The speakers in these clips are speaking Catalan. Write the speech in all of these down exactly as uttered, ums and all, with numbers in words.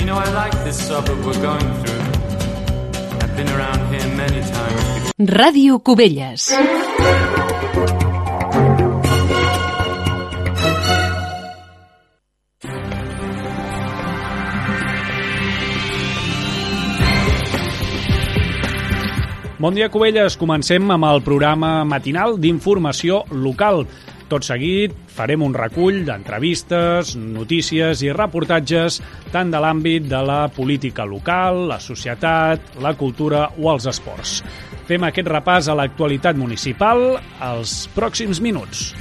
know, I like this suburb we're going through. I've been around here many times. Ràdio Cubelles. Bon dia, Cubelles. Comencem amb el programa matinal d'informació local. Tot seguit farem un recull d'entrevistes, notícies i reportatges tant de l'àmbit de la política local, la societat, la cultura o els esports. Fem aquest repàs a l'actualitat municipal als pròxims minuts.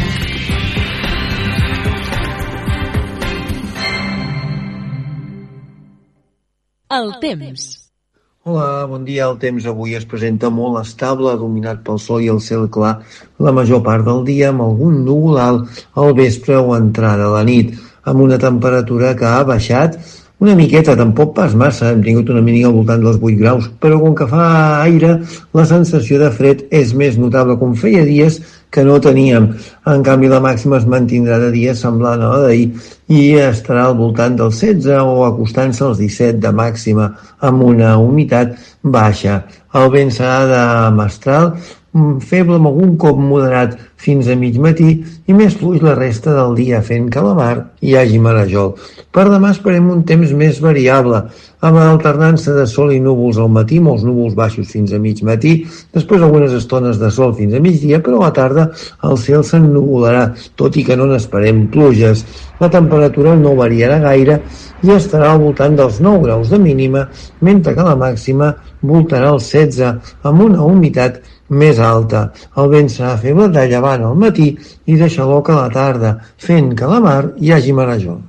El temps. Hola, bon dia. El temps avui es presenta molt estable, dominat pel sol i el cel clar la major part del dia, amb algun núvol alt al vespre o entrada a la nit, amb una temperatura que ha baixat una miqueta, tampoc pas massa, hem tingut una mínima al voltant dels vuit graus, però com que fa aire, la sensació de fred és més notable, com feia dies que no teníem. En canvi, la màxima es mantindrà de dia semblant a la d'ahir i estarà al voltant dels setze o acostant-se als disset de màxima, amb una humitat baixa. El vent serà de mestral, feble amb algun cop moderat fins a mig matí i més fluix la resta del dia, fent que a la mar hi hagi marejol. Per demà esperem un temps més variable, amb alternança de sol i núvols al matí, molts núvols baixos fins a mig matí, després algunes estones de sol fins a migdia, però a la tarda el cel s'ennuvolarà, tot i que no n'esperem pluges. La temperatura no variarà gaire i estarà al voltant dels nou graus de mínima, mentre que la màxima voltarà els setze, amb una humitat més alta. El vent serà feble de llevant al matí i de xaloc a la tarda, fent que a la mar hi hagi marejol.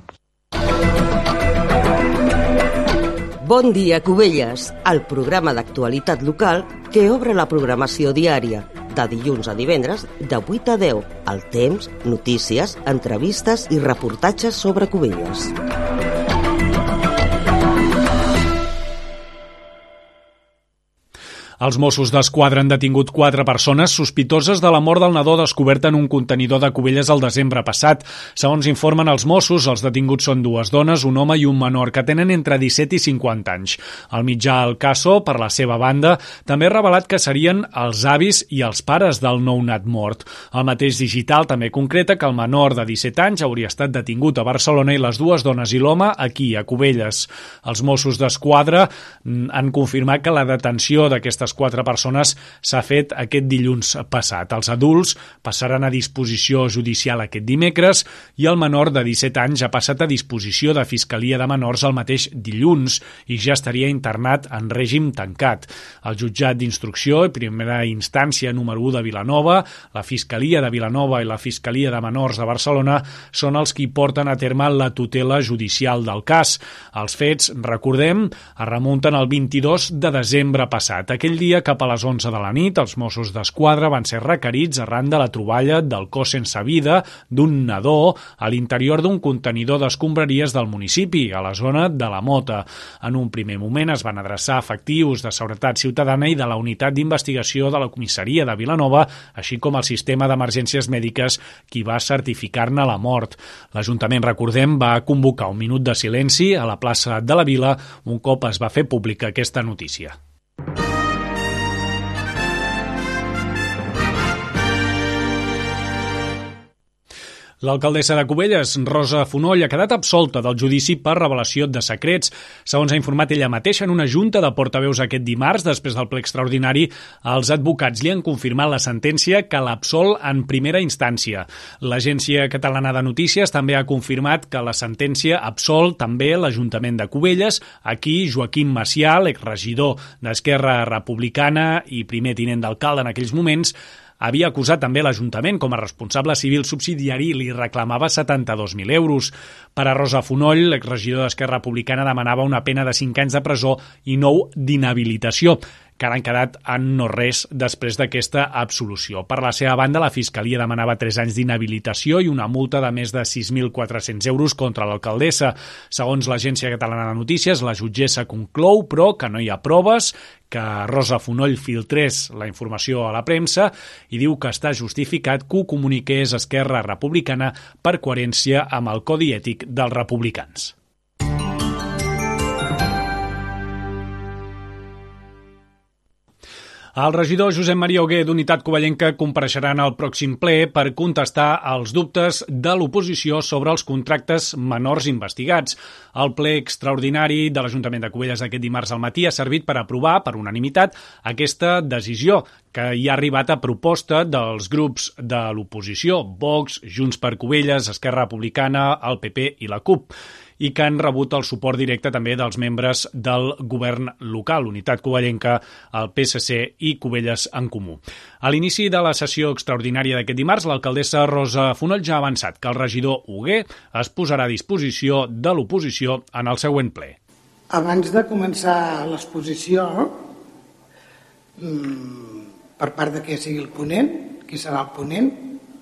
Bon dia, Cubelles, el programa d'actualitat local que obre la programació diària, de dilluns a divendres, de vuit a deu. El temps, notícies, entrevistes i reportatges sobre Cubelles. Els Mossos d'Esquadra han detingut quatre persones sospitoses de la mort del nadó descobert en un contenidor de Cubelles el desembre passat. Segons informen els Mossos, els detinguts són dues dones, un home i un menor, que tenen entre disset i cinquanta anys. El mitjà El Caso, per la seva banda, també ha revelat que serien els avis i els pares del nounat mort. El mateix digital també concreta que el menor de disset anys hauria estat detingut a Barcelona i les dues dones i l'home aquí, a Cubelles. Els Mossos d'Esquadra han confirmat que la detenció d'aquestes quatre persones s'ha fet aquest dilluns passat. Els adults passaran a disposició judicial aquest dimecres i el menor de disset anys ha passat a disposició de Fiscalia de Menors el mateix dilluns i ja estaria internat en règim tancat. El jutjat d'instrucció i primera instància número u de Vilanova, la Fiscalia de Vilanova i la Fiscalia de Menors de Barcelona són els qui porten a terme la tutela judicial del cas. Els fets, recordem, es remunten al vint-i-dos de desembre passat. Aquell dia, cap a les onze de la nit, els Mossos d'Esquadra van ser requerits arran de la troballa del cos sense vida d'un nadó a l'interior d'un contenidor d'escombraries del municipi, a la zona de la Mota. En un primer moment es van adreçar efectius de seguretat ciutadana i de la unitat d'investigació de la comissaria de Vilanova, així com el sistema d'emergències mèdiques qui va certificar-ne la mort. L'Ajuntament, recordem, va convocar un minut de silenci a la plaça de la Vila un cop es va fer pública aquesta notícia. L'alcaldessa de Cubelles, Rosa Fonoll, ha quedat absolta del judici per revelació de secrets. Segons ha informat ella mateixa en una junta de portaveus aquest dimarts, després del ple extraordinari, els advocats li han confirmat la sentència que l'absol en primera instància. L'Agència Catalana de Notícies també ha confirmat que la sentència absol també l'Ajuntament de Cubelles. Aquí, Joaquim Macià, l'exregidor d'Esquerra Republicana i primer tinent d'alcalde en aquells moments, havia acusat també l'Ajuntament com a responsable civil subsidiari i li reclamava setanta-dos mil euros. Per a Rosa Fonoll, l'exregidor d'Esquerra Republicana demanava una pena de cinc anys de presó i nou d'inhabilitació, que ara han quedat en no res després d'aquesta absolució. Per la seva banda, la Fiscalia demanava tres anys d'inhabilitació i una multa de més de sis mil quatre-cents euros contra l'alcaldessa. Segons l'Agència Catalana de Notícies, la jutgessa conclou, però, que no hi ha proves que Rosa Fonoll filtrés la informació a la premsa i diu que està justificat que ho comuniqués Esquerra Republicana per coherència amb el Codi Ètic dels Republicans. El regidor Josep Maria Hugué d'Unitat Covellenca compareixerà en el pròxim ple per contestar als dubtes de l'oposició sobre els contractes menors investigats. El ple extraordinari de l'Ajuntament de Cubelles aquest dimarts al matí ha servit per aprovar, per unanimitat, aquesta decisió que hi ha arribat a proposta dels grups de l'oposició, Vox, Junts per Cubelles, Esquerra Republicana, el P P i la CUP, i que han rebut el suport directe també dels membres del govern local, Unitat Covellenca, el P S C i Cubelles en Comú. A l'inici de la sessió extraordinària d'aquest dimarts, l'alcaldessa Rosa Fonoll ja ha avançat que el regidor Hugué es posarà a disposició de l'oposició en el següent ple. Abans de començar l'exposició, per part de qui sigui el ponent, qui serà el ponent,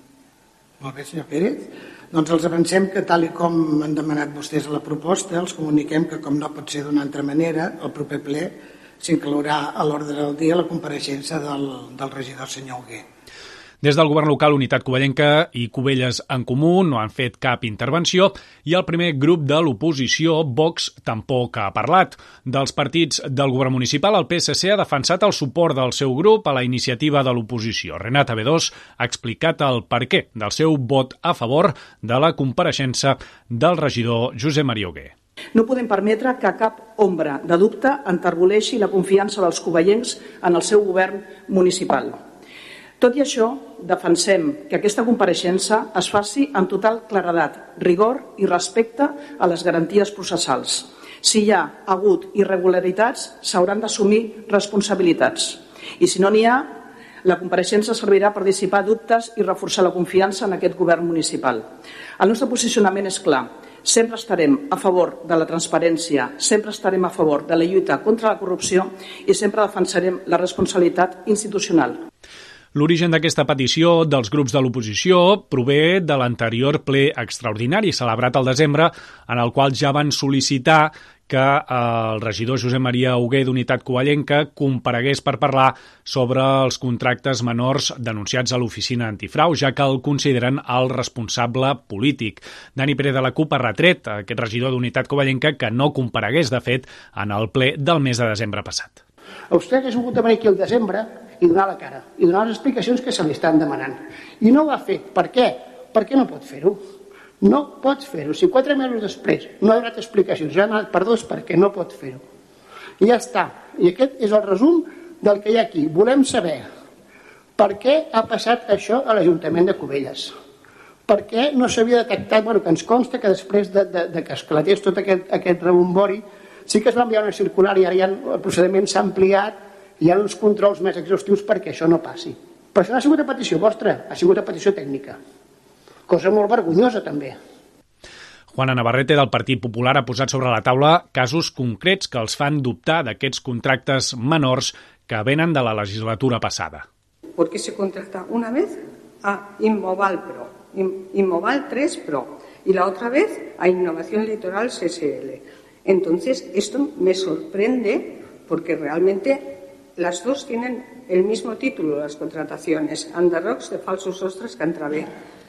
molt bé, senyor Pérez, doncs els avancem que, tal i com han demanat vostès a la proposta, els comuniquem que, com no pot ser d'una altra manera, el proper ple s'inclourà a l'ordre del dia la compareixença del, del regidor senyor Hugué. Des del govern local, Unitat Covellenca i Cubelles en Comú no han fet cap intervenció i el primer grup de l'oposició, Vox, tampoc ha parlat. Dels partits del govern municipal, el P S C ha defensat el suport del seu grup a la iniciativa de l'oposició. Renat Abedós ha explicat el perquè del seu vot a favor de la compareixença del regidor Josep Maria Hugué. No podem permetre que cap ombra de dubte enterboleixi la confiança dels covellencs en el seu govern municipal. Tot i això, defensem que aquesta compareixença es faci amb total claredat, rigor i respecte a les garanties processals. Si hi ha hagut irregularitats, s'hauran d'assumir responsabilitats. I si no n'hi ha, la compareixença servirà per dissipar dubtes i reforçar la confiança en aquest govern municipal. El nostre posicionament és clar. Sempre estarem a favor de la transparència, sempre estarem a favor de la lluita contra la corrupció i sempre defensarem la responsabilitat institucional. L'origen d'aquesta petició dels grups de l'oposició prové de l'anterior ple extraordinari celebrat al desembre, en el qual ja van sol·licitar que el regidor Josep Maria Hugué d'Unitat Covellenca comparegués per parlar sobre els contractes menors denunciats a l'oficina antifrau, ja que el consideren el responsable polític. Dani Pérez de la CUP ha retret a aquest regidor d'Unitat Covellenca que no comparegués, de fet, en el ple del mes de desembre passat. A vostè hagués hagut de venir aquí al desembre i donar la cara, i donar les explicacions que se li estan demanant. I no ho ha fet. Per què? Per què no pot fer-ho? No pots fer-ho. Si quatre mesos després no ha donat explicacions, ja ha demanat perdó, és perquè no pot fer-ho. I ja està. I aquest és el resum del que hi ha aquí. Volem saber per què ha passat això a l'Ajuntament de Cubelles. Per què no s'havia detectat, bueno, que ens consta que després de, de, de que esclatés tot aquest, aquest rebombori, sí que es va enviar una circular i ara ja el procediment s'ha ampliat i hi ha uns controls més exhaustius perquè això no passi. Però això no ha sigut a petició vostra, ha sigut a petició tècnica. Cosa molt vergonyosa, també. Juana Navarrete, del Partit Popular, ha posat sobre la taula casos concrets que els fan dubtar d'aquests contractes menors que venen de la legislatura passada. Porque se contrata una vez a Inmoval Pro, Inmoval tres Pro, y la otra vez a Innovación Litoral S S L. Entonces, esto me sorprende porque realmente las dos tienen el mismo título, las contrataciones, Underrocks de falsos ostras Cantrabé.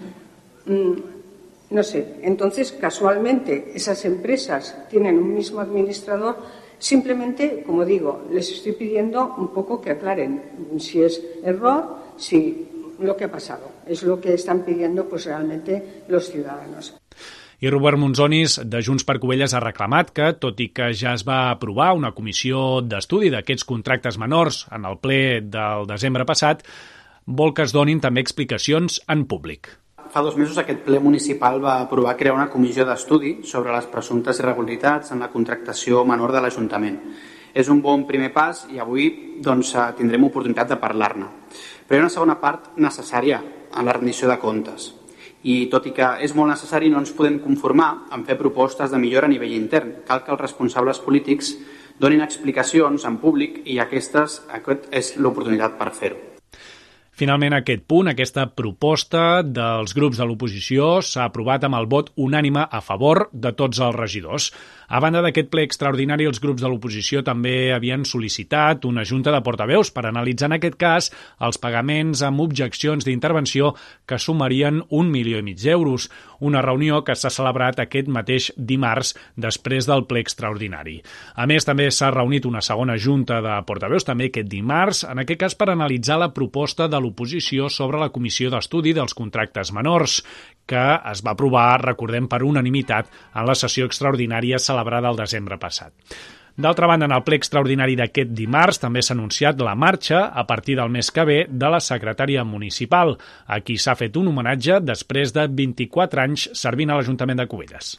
Mm, no sé, entonces casualmente esas empresas tienen un mismo administrador. Simplemente, como digo, les estoy pidiendo un poco que aclaren si es error, si lo que ha pasado. Es lo que están pidiendo pues realmente los ciudadanos. I Robert Monzonis, de Junts per Cubelles, ha reclamat que, tot i que ja es va aprovar una comissió d'estudi d'aquests contractes menors en el ple del desembre passat, vol que es donin també explicacions en públic. Fa dos mesos aquest ple municipal va aprovar crear una comissió d'estudi sobre les presumptes irregularitats en la contractació menor de l'Ajuntament. És un bon primer pas i avui doncs, tindrem oportunitat de parlar-ne. Però hi ha una segona part necessària en la rendició de comptes. I tot i que és molt necessari, no ens podem conformar en fer propostes de millora a nivell intern. Cal que els responsables polítics donin explicacions en públic i aquestes, aquest és l'oportunitat per fer-ho. Finalment, aquest punt, aquesta proposta dels grups de l'oposició s'ha aprovat amb el vot unànime a favor de tots els regidors. A banda d'aquest ple extraordinari, els grups de l'oposició també havien sol·licitat una junta de portaveus per analitzar en aquest cas els pagaments amb objeccions d'intervenció que sumarien un milió i mig d'euros, una reunió que s'ha celebrat aquest mateix dimarts després del ple extraordinari. A més, també s'ha reunit una segona junta de portaveus, també aquest dimarts, en aquest cas per analitzar la proposta de l'oposició sobre la comissió d'estudi dels contractes menors, que es va aprovar, recordem, per unanimitat en la sessió extraordinària celebrada el desembre passat. D'altra banda, en el ple extraordinari d'aquest dimarts també s'ha anunciat la marxa a partir del mes que ve de la secretària municipal, a qui s'ha fet un homenatge després de vint-i-quatre anys servint a l'Ajuntament de Cubelles.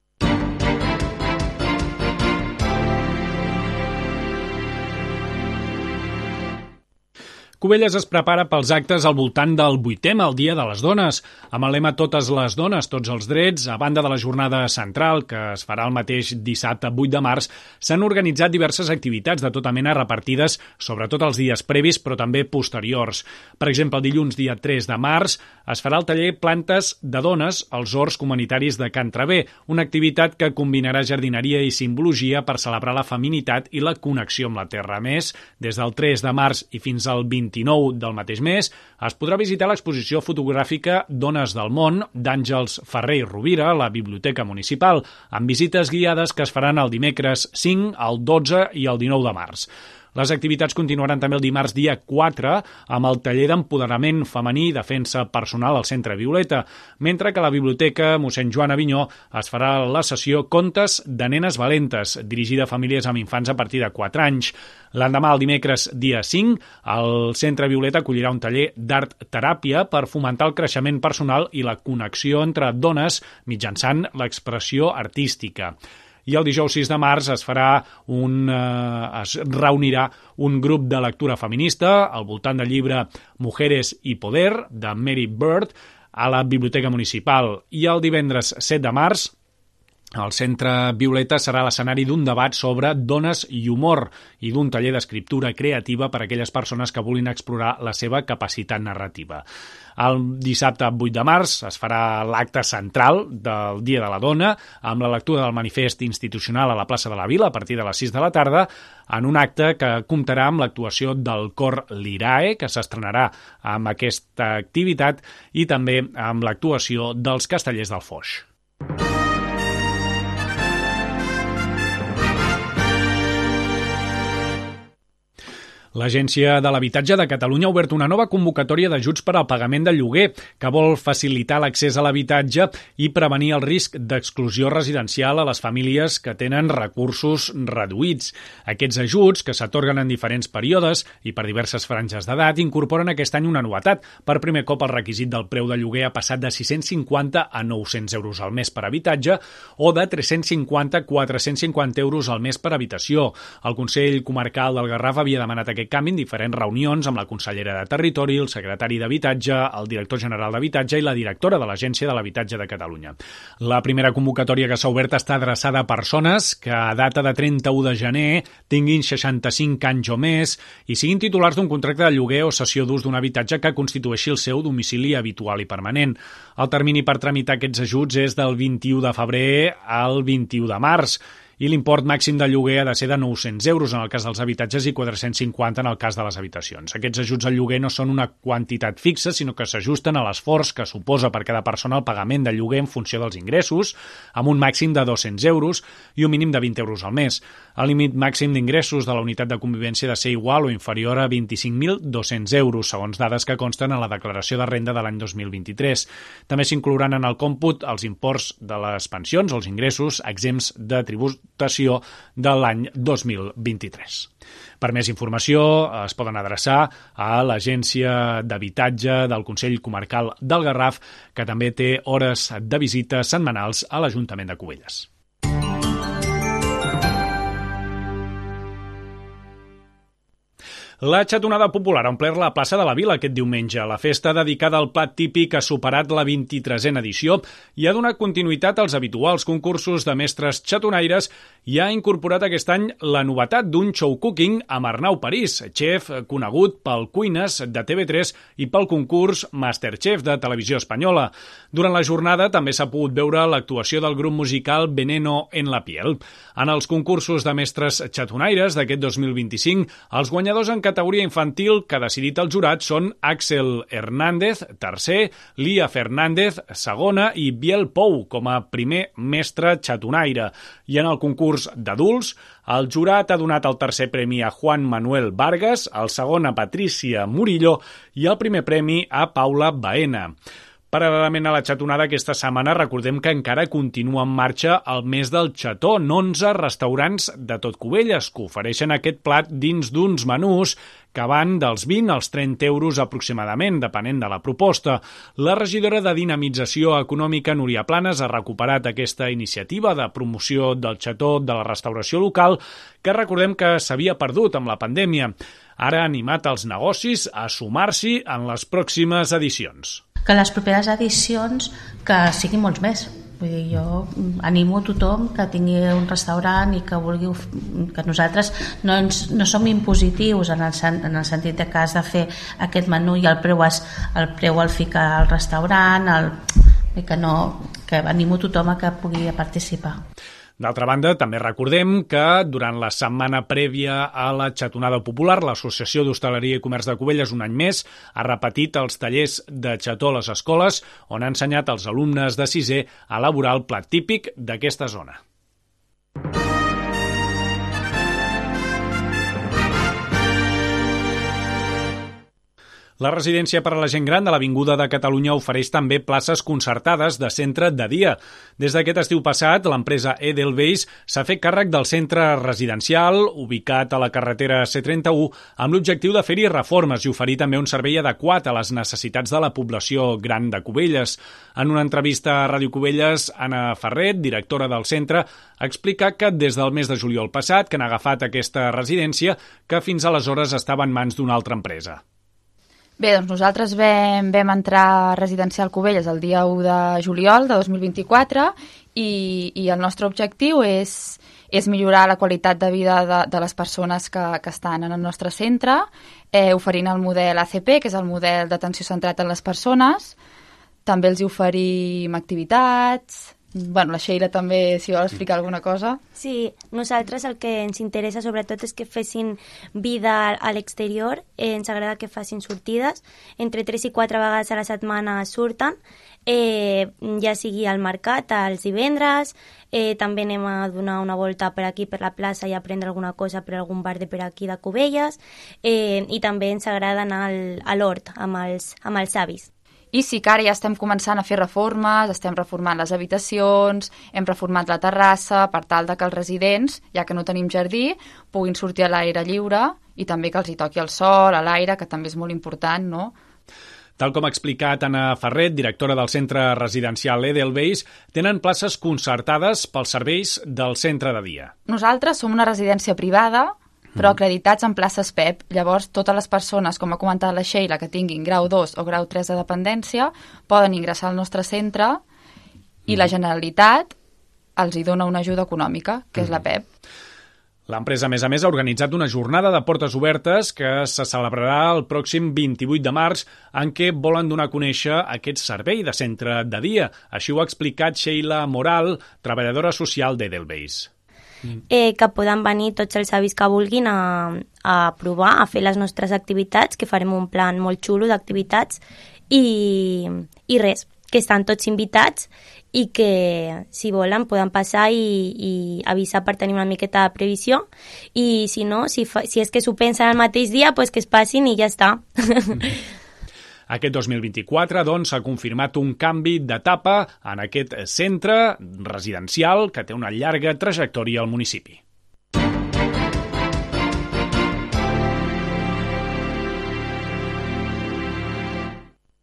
Cubelles es prepara pels actes al voltant del vuitè, el Dia de les Dones, amb el lema Totes les dones, tots els drets. A banda de la jornada central, que es farà el mateix dissabte vuit de març, s'han organitzat diverses activitats de tota mena repartides, sobretot els dies previs, però també posteriors. Per exemple, el dilluns dia tres de març es farà el taller Plantes de Dones als horts comunitaris de Can Traver, una activitat que combinarà jardineria i simbologia per celebrar la feminitat i la connexió amb la terra. A més, des del tres de març i fins al vint-i-nou del mateix mes, es podrà visitar l'exposició fotogràfica Dones del Món d'Àngels Ferrer i Rovira a la Biblioteca Municipal, amb visites guiades que es faran el dimecres cinc, el dotze i el dinou de març. Les activitats continuaran també el dimarts dia quatre amb el taller d'empoderament femení i defensa personal al Centre Violeta, mentre que a la Biblioteca Mossèn Joan Avinyó es farà la sessió Contes de nenes valentes, dirigida a famílies amb infants a partir de quatre anys. L'endemà, el dimecres dia cinc, el Centre Violeta acollirà un taller d'art teràpia per fomentar el creixement personal i la connexió entre dones mitjançant l'expressió artística. I el dijous sis de març es farà un, eh, es reunirà un grup de lectura feminista al voltant del llibre Mujeres y Poder, de Mary Bird, a la Biblioteca Municipal. I el divendres set de març, el Centre Violeta serà l'escenari d'un debat sobre dones i humor i d'un taller d'escriptura creativa per a aquelles persones que vulguin explorar la seva capacitat narrativa. El dissabte vuit de març es farà l'acte central del Dia de la Dona amb la lectura del manifest institucional a la plaça de la Vila a partir de les sis de la tarda, en un acte que comptarà amb l'actuació del cor Lirae, que s'estrenarà amb aquesta activitat, i també amb l'actuació dels Castellers del Foix. L'Agència de l'Habitatge de Catalunya ha obert una nova convocatòria d'ajuts per al pagament del lloguer que vol facilitar l'accés a l'habitatge i prevenir el risc d'exclusió residencial a les famílies que tenen recursos reduïts. Aquests ajuts, que s'atorguen en diferents períodes i per diverses franges d'edat, incorporen aquest any una novetat. Per primer cop el requisit del preu de lloguer ha passat de sis-cents cinquanta a nou-cents euros al mes per habitatge o de tres-cents cinquanta a quatre-cents cinquanta euros al mes per habitació. El Consell Comarcal del Garraf havia demanat aquest canvi en diferents reunions amb la consellera de Territori, el secretari d'Habitatge, el director general d'Habitatge i la directora de l'Agència de l'Habitatge de Catalunya. La primera convocatòria que s'ha obert està adreçada a persones que a data de trenta-u de gener tinguin seixanta-cinc anys o més i siguin titulars d'un contracte de lloguer o cessió d'ús d'un habitatge que constitueixi el seu domicili habitual i permanent. El termini per tramitar aquests ajuts és del vint-i-u de febrer al vint-i-u de març. I l'import màxim de lloguer ha de ser de nou-cents euros en el cas dels habitatges i quatre-cents cinquanta en el cas de les habitacions. Aquests ajuts al lloguer no són una quantitat fixa, sinó que s'ajusten a l'esforç que suposa per cada persona el pagament de lloguer en funció dels ingressos, amb un màxim de dos-cents euros i un mínim de vint euros al mes. El límit màxim d'ingressos de la unitat de convivència ha de ser igual o inferior a vint-i-cinc mil dos-cents euros, segons dades que consten en la declaració de renda de l'any dos mil vint-i-tres. També s'inclouran en el còmput els imports de les pensions o els ingressos exempts de tribut de l'any dos mil vint-i-tres. Per més informació es poden adreçar a l'Agència d'Habitatge del Consell Comarcal del Garraf, que també té hores de visita setmanals a l'Ajuntament de Cubelles. La xatonada popular ha omplert la plaça de la Vila aquest diumenge. La festa dedicada al plat típic ha superat la vint-i-tresena edició i ha donat continuïtat als habituals concursos de mestres xatonaires i ha incorporat aquest any la novetat d'un show cooking amb Arnau París, xef conegut pel Cuines de T V tres i pel concurs Masterchef de Televisió Espanyola. Durant la jornada també s'ha pogut veure l'actuació del grup musical Veneno en la Piel. En els concursos de mestres xatonaires d'aquest dos mil vint-i-cinc, els guanyadors en categoria infantil que ha decidit el jurat són Axel Hernández, tercer, Lia Fernández, segona, i Biel Pou, com a primer mestre xatonaire. I en el concurs d'adults, el jurat ha donat el tercer premi a Juan Manuel Vargas, el segon a Patricia Murillo i el primer premi a Paula Baena. Paral·lelament a la xatonada, aquesta setmana recordem que encara continua en marxa el mes del xató, en onze restaurants de tot Cubelles que ofereixen aquest plat dins d'uns menús que van dels vint als trenta euros aproximadament, depenent de la proposta. La regidora de Dinamització Econòmica, Núria Planes, ha recuperat aquesta iniciativa de promoció del xató de la restauració local, que recordem que s'havia perdut amb la pandèmia. Ara ha animat els negocis a sumar-s'hi en les pròximes edicions. Que les properes edicions que siguin molts més. Vull dir, jo animo a tothom que tingui un restaurant i que vulgui que nosaltres no, ens, no som impositius en el, en el sentit de que has de fer aquest menú i el preu, es, el preu el fica al restaurant, el, que, no, que animo a tothom a que pugui participar. D'altra banda, també recordem que durant la setmana prèvia a la xatonada popular, l'Associació d'Hostaleria i Comerç de Cubelles un any més ha repetit els tallers de xató a les escoles on ha ensenyat als alumnes de sisè a elaborar el plat típic d'aquesta zona. La residència per a la gent gran de l'Avinguda de Catalunya ofereix també places concertades de centre de dia. Des d'aquest estiu passat, l'empresa Edelweiss s'ha fet càrrec del centre residencial ubicat a la carretera C trenta-u amb l'objectiu de fer-hi reformes i oferir també un servei adequat a les necessitats de la població gran de Cubelles. En una entrevista a Ràdio Cubelles, Anna Ferret, directora del centre, ha explicat que des del mes de juliol passat que han agafat aquesta residència que fins aleshores estava en mans d'una altra empresa. Bé, doncs nosaltres vam, vam entrar a Residencial Cubelles el dia u de juliol de dos mil vint-i-quatre i, i el nostre objectiu és, és millorar la qualitat de vida de, de les persones que, que estan en el nostre centre, eh, oferint el model A C P, que és el model d'atenció centrat en les persones. També els hi oferim activitats. Bueno, la Sheila també, si vol explicar alguna cosa. Sí, nosaltres el que ens interessa sobretot és que fessin vida a l'exterior, eh, ens agrada que facin sortides, entre tres i quatre vegades a la setmana surten, eh, ja sigui al mercat, als divendres, eh, també anem a donar una volta per aquí, per la plaça, i a prendre alguna cosa per algun bar de per aquí de Cubelles, eh, i també ens agrada anar al, a l'hort amb els, amb els avis. I sí que ara ja estem començant a fer reformes, estem reformant les habitacions, hem reformat la terrassa per tal de que els residents, ja que no tenim jardí, puguin sortir a l'aire lliure i també que els hi toqui el sol, a l'aire, que també és molt important, no? Tal com ha explicat Anna Ferret, directora del centre residencial Edelweiss, tenen places concertades pels serveis del centre de dia. Nosaltres som una residència privada, però acreditats en places P E P. Llavors, totes les persones, com ha comentat la Sheila, que tinguin grau dos o grau tres de dependència, poden ingressar al nostre centre i la Generalitat els hi dona una ajuda econòmica, que és la P E P. L'empresa, a més a més, ha organitzat una jornada de portes obertes que se celebrarà el pròxim vint-i-vuit de març, en què volen donar a conèixer aquest servei de centre de dia. Així ho ha explicat Sheila Moral, treballadora social d'Edelweiss. Eh, que poden venir tots els avis que vulguin a, a provar, a fer les nostres activitats, que farem un plan molt xulo d'activitats i, i res, que estan tots invitats i que si volen poden passar i, i avisar per tenir una miqueta de previsió i si no, si, fa, si és que s'ho pensen el mateix dia, pues que es passin i ja està. Aquest dos mil vint-i-quatre, doncs, s'ha confirmat un canvi d'etapa en aquest centre residencial que té una llarga trajectòria al municipi.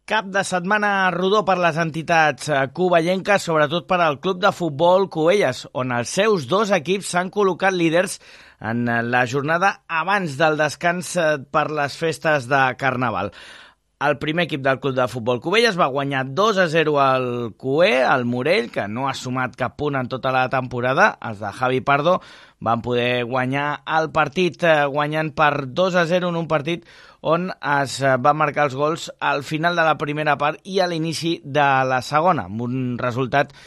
Cap de setmana rodó per les entitats covellenques, sobretot per al Club de Futbol Cubelles, on els seus dos equips s'han col·locat líders en la jornada abans del descans per les festes de Carnaval. El primer equip del Club de Futbol Cubelles va guanyar dos a zero al Cué, al Morell, que no ha sumat cap punt en tota la temporada. Els de Javi Pardo van poder guanyar el partit guanyant per dos a zero en un partit on es van marcar els gols al final de la primera part i a l'inici de la segona, amb un resultat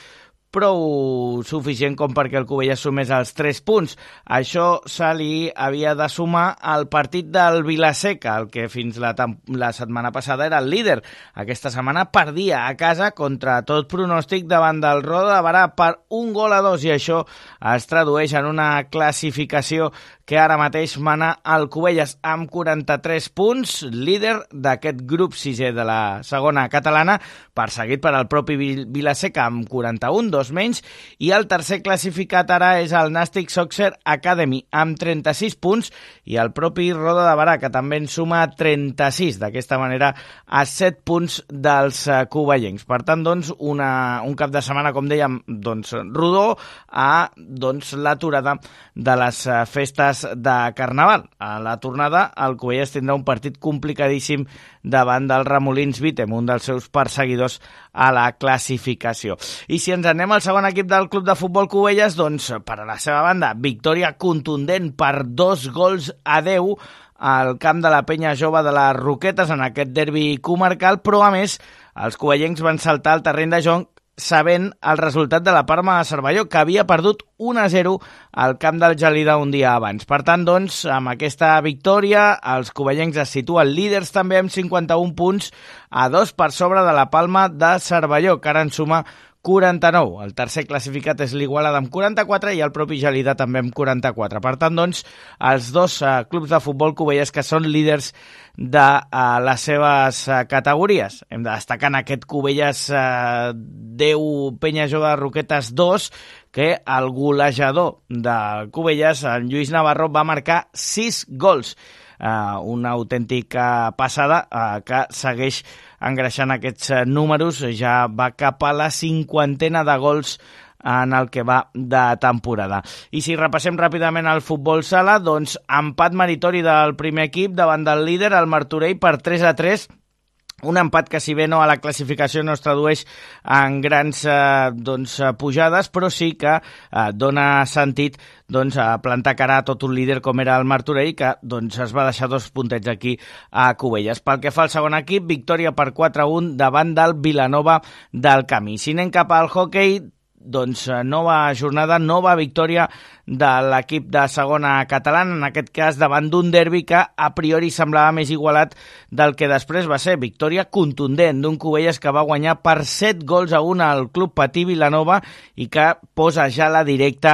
prou suficient com perquè el Cubelles sumés els tres punts. Això se li havia de sumar al partit del Vilaseca, el que fins la, la setmana passada era el líder. Aquesta setmana perdia a casa contra tot pronòstic davant del Roda de Barà per un gol a dos, i això es tradueix en una classificació que ara mateix mana el Cubelles amb quaranta-tres punts, líder d'aquest grup sisè de la segona catalana, perseguit per al propi Vilaseca amb quaranta-un, dos menys, i el tercer classificat ara és el Nàstic Soccer Academy amb trenta-sis punts, i el propi Roda de Barà, que també en suma trenta-sis, d'aquesta manera a set punts dels covellencs. Per tant, doncs, una, un cap de setmana, com dèiem, doncs, rodó a doncs, l'aturada de les festes de Carnaval. A la tornada, el Cubelles tindrà un partit complicadíssim davant del Remolins Vitem, un dels seus perseguidors a la classificació. I si ens anem al segon equip del Club de Futbol Cubelles, doncs, per a la seva banda, victòria contundent per dos gols a deu al camp de la Penya Jove de les Roquetes en aquest derbi comarcal, però a més, els covellencs van saltar al terreny de joc sabent el resultat de la Parma de Cervelló, que havia perdut un a zero al camp del Gelida un dia abans. Per tant, doncs, amb aquesta victòria, els covellencs es situen líders també amb cinquanta-un punts, a dos per sobre de la Palma de Cervelló, que ara en suma quaranta-nou. El tercer classificat és l'Igualada amb quaranta-quatre i el propi Gelida també amb quaranta-quatre. Per tant, doncs, els dos uh, clubs de futbol cubelles que són líders de uh, les seves uh, categories. Hem de destacar en aquest Cubelles uh, deu Penya Jove de Roquetes dos, que el golejador del Cubelles, en Lluís Navarro, va marcar sis gols. Uh, una autèntica passada uh, que segueix engreixant aquests uh, números, ja va cap a la cinquantena de gols en el que va de temporada. I si repassem ràpidament el futbol sala, doncs empat meritori del primer equip davant del líder, el Martorell, per tres a tres, un empat que, si bé no a la classificació no es tradueix en grans eh, doncs, pujades, però sí que eh, dona sentit doncs, a plantar cara a tot un líder com era el Martorell, que doncs, es va deixar dos puntets aquí a Cubelles. Pel que fa al segon equip, victòria per quatre a un davant del Vilanova del Camí. Si anem cap al hoquei, doncs nova jornada, nova victòria de l'equip de segona catalana, en aquest cas davant d'un derbi que a priori semblava més igualat del que després va ser. Victòria contundent d'un Cubelles que va guanyar per set gols a un al Club Patí Vilanova i que posa ja la directa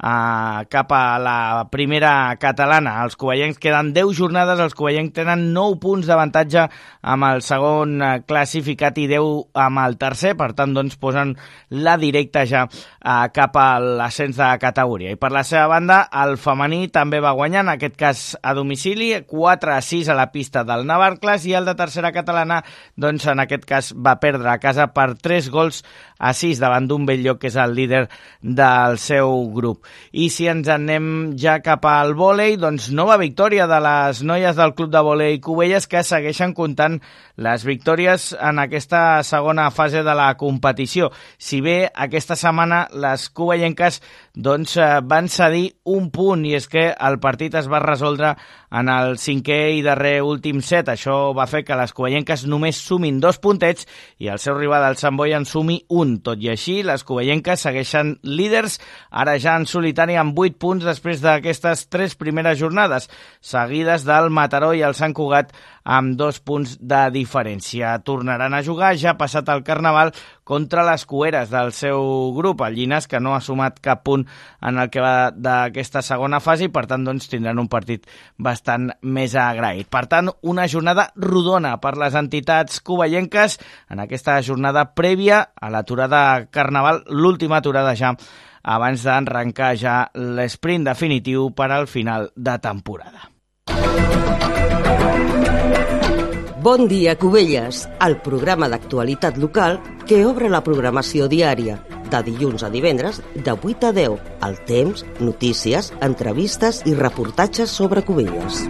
eh, cap a la primera catalana. Els covellencs queden deu jornades, els covellencs tenen nou punts d'avantatge amb el segon classificat i deu amb el tercer, per tant doncs posen la directa ja eh, cap a l'ascens de categoria. I per la seva banda, el femení també va guanyar, en aquest cas a domicili, quatre a sis a la pista del Navarcles, i el de tercera catalana, doncs en aquest cas va perdre a casa per tres gols a sis davant d'un Belllloc, que és el líder del seu grup. I si ens anem ja cap al vòlei, doncs nova victòria de les noies del Club de Vòlei Cubelles, que segueixen comptant les victòries en aquesta segona fase de la competició. Si bé aquesta setmana les covellenques doncs, van cedir un punt, i és que el partit es va resoldre en el cinquè i darrer últim set. Això va fer que les covellenques només sumin dos puntets i el seu rival, el Sant Boi, en sumi un. Tot i així, les covellenques segueixen líders, ara ja en solitari amb vuit punts després d'aquestes tres primeres jornades, seguides del Mataró i el Sant Cugat amb dos punts de diferència. Tornaran a jugar, ja passat el Carnaval, contra les cueres del seu grup, el Llinàs, que no ha sumat cap punt en el que va d'aquesta segona fase, i per tant doncs, tindran un partit bastant més agraït. Per tant, una jornada rodona per les entitats covellenques en aquesta jornada prèvia a l'aturada Carnaval, l'última aturada ja abans d'arrencar ja l'esprint definitiu per al final de temporada. Bon dia, Cubelles, el programa d'actualitat local que obre la programació diària, de dilluns a divendres, de vuit a deu, al temps, notícies, entrevistes i reportatges sobre Cubelles.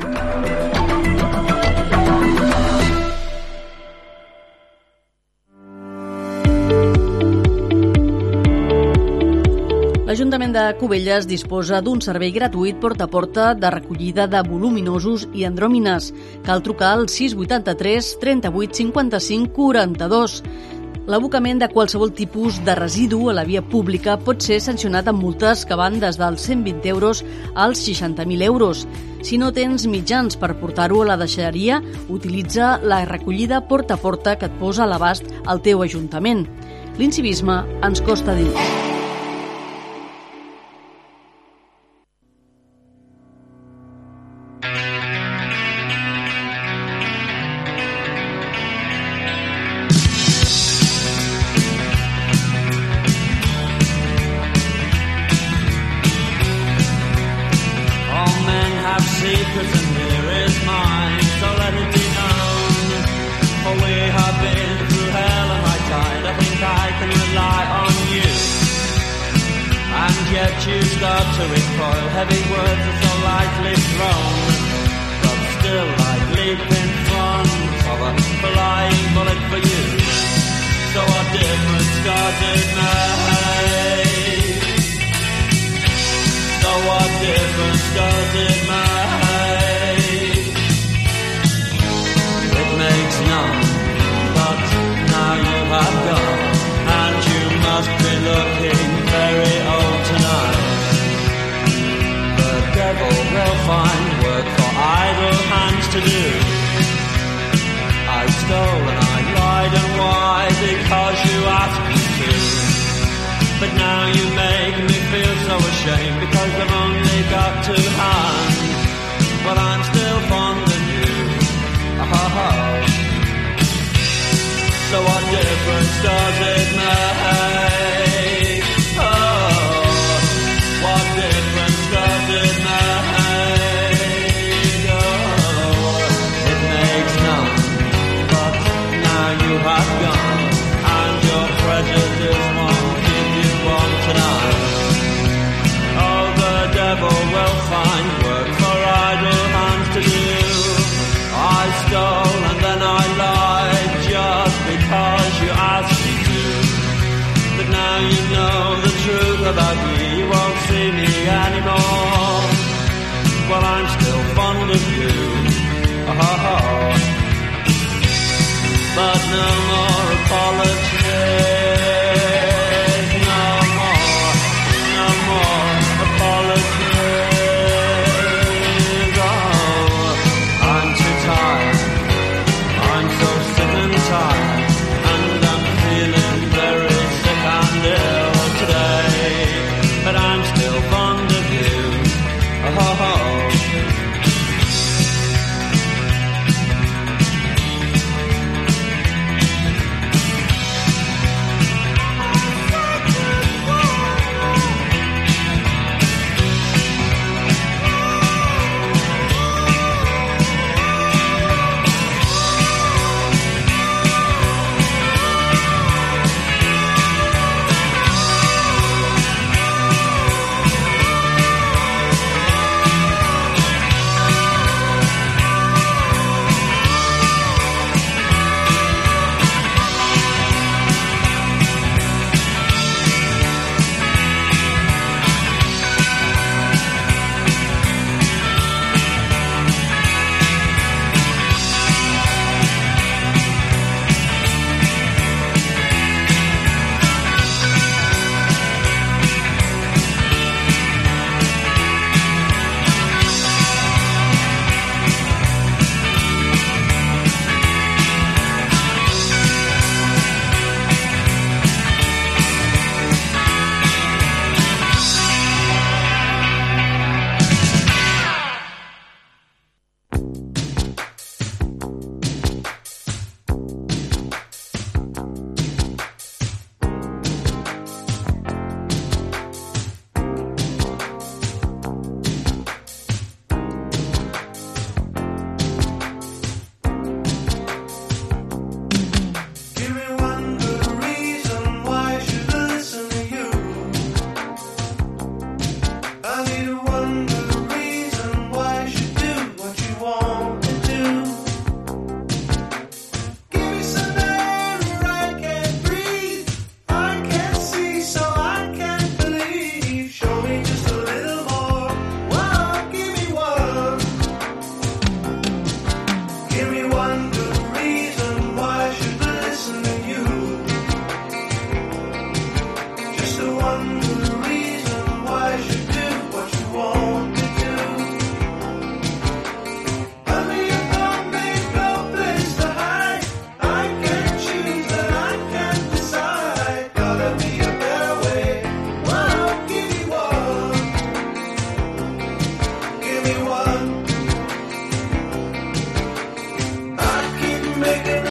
L'Ajuntament de Cubelles disposa d'un servei gratuït porta a porta de recollida de voluminosos i andròmines. Cal trucar al sis vuitanta-tres trenta-vuit cinquanta-cinc quaranta-dos. L'abocament de qualsevol tipus de residu a la via pública pot ser sancionat amb multes que van des dels cent vint euros als seixanta mil euros. Si no tens mitjans per portar-ho a la deixalleria, utilitza la recollida porta a porta que et posa a l'abast al teu ajuntament. L'incivisme ens costa dir.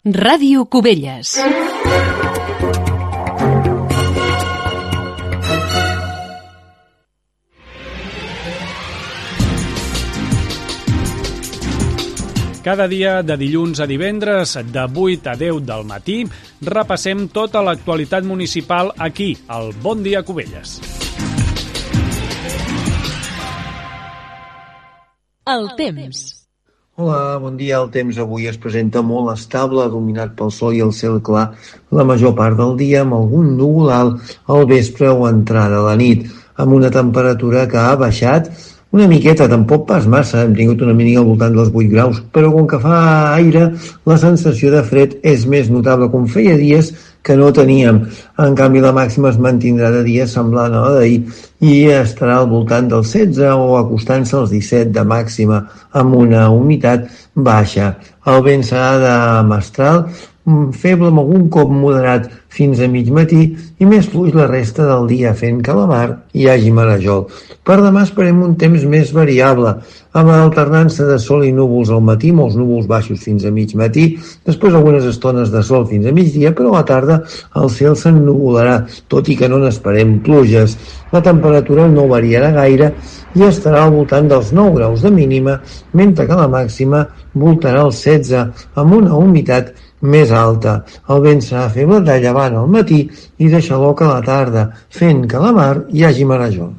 Ràdio Cubelles. Cada dia, de dilluns a divendres, de vuit a deu del matí, repassem tota l'actualitat municipal aquí, al Bon Dia Cubelles. El temps. Hola, bon dia. El temps avui es presenta molt estable, dominat pel sol i el cel clar la major part del dia, amb algun núvol alt al vespre o entrada a la nit, amb una temperatura que ha baixat una miqueta, tampoc pas massa, hem tingut una mínima al voltant dels vuit graus, però com que fa aire, la sensació de fred és més notable, com feia dies que no teníem. En canvi, la màxima es mantindrà de dia semblant a la d'ahir i estarà al voltant dels setze o acostant-se als disset de màxima, amb una humitat baixa. El vent serà de mestral, feble amb algun cop moderat fins a mig matí i més fluix la resta del dia, fent que a la mar hi hagi marejol. Per demà esperem un temps més variable, amb l'alternança de sol i núvols al matí, molts núvols baixos fins a mig matí, després algunes estones de sol fins a migdia, però a la tarda el cel s'ennuvolarà, tot i que no n'esperem pluges. La temperatura no variarà gaire i estarà al voltant dels nou graus de mínima, mentre que la màxima voltarà els setze, amb una humitat més alta. El vent serà feble de llevant al matí i de xaloc a la tarda, fent que a la mar hi hagi marejol.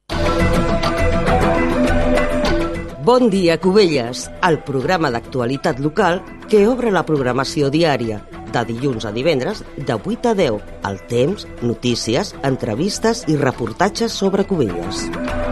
Bon dia, Cubelles, el programa d'actualitat local que obre la programació diària, de dilluns a divendres, de vuit a deu, el temps, notícies, entrevistes i reportatges sobre Cubelles.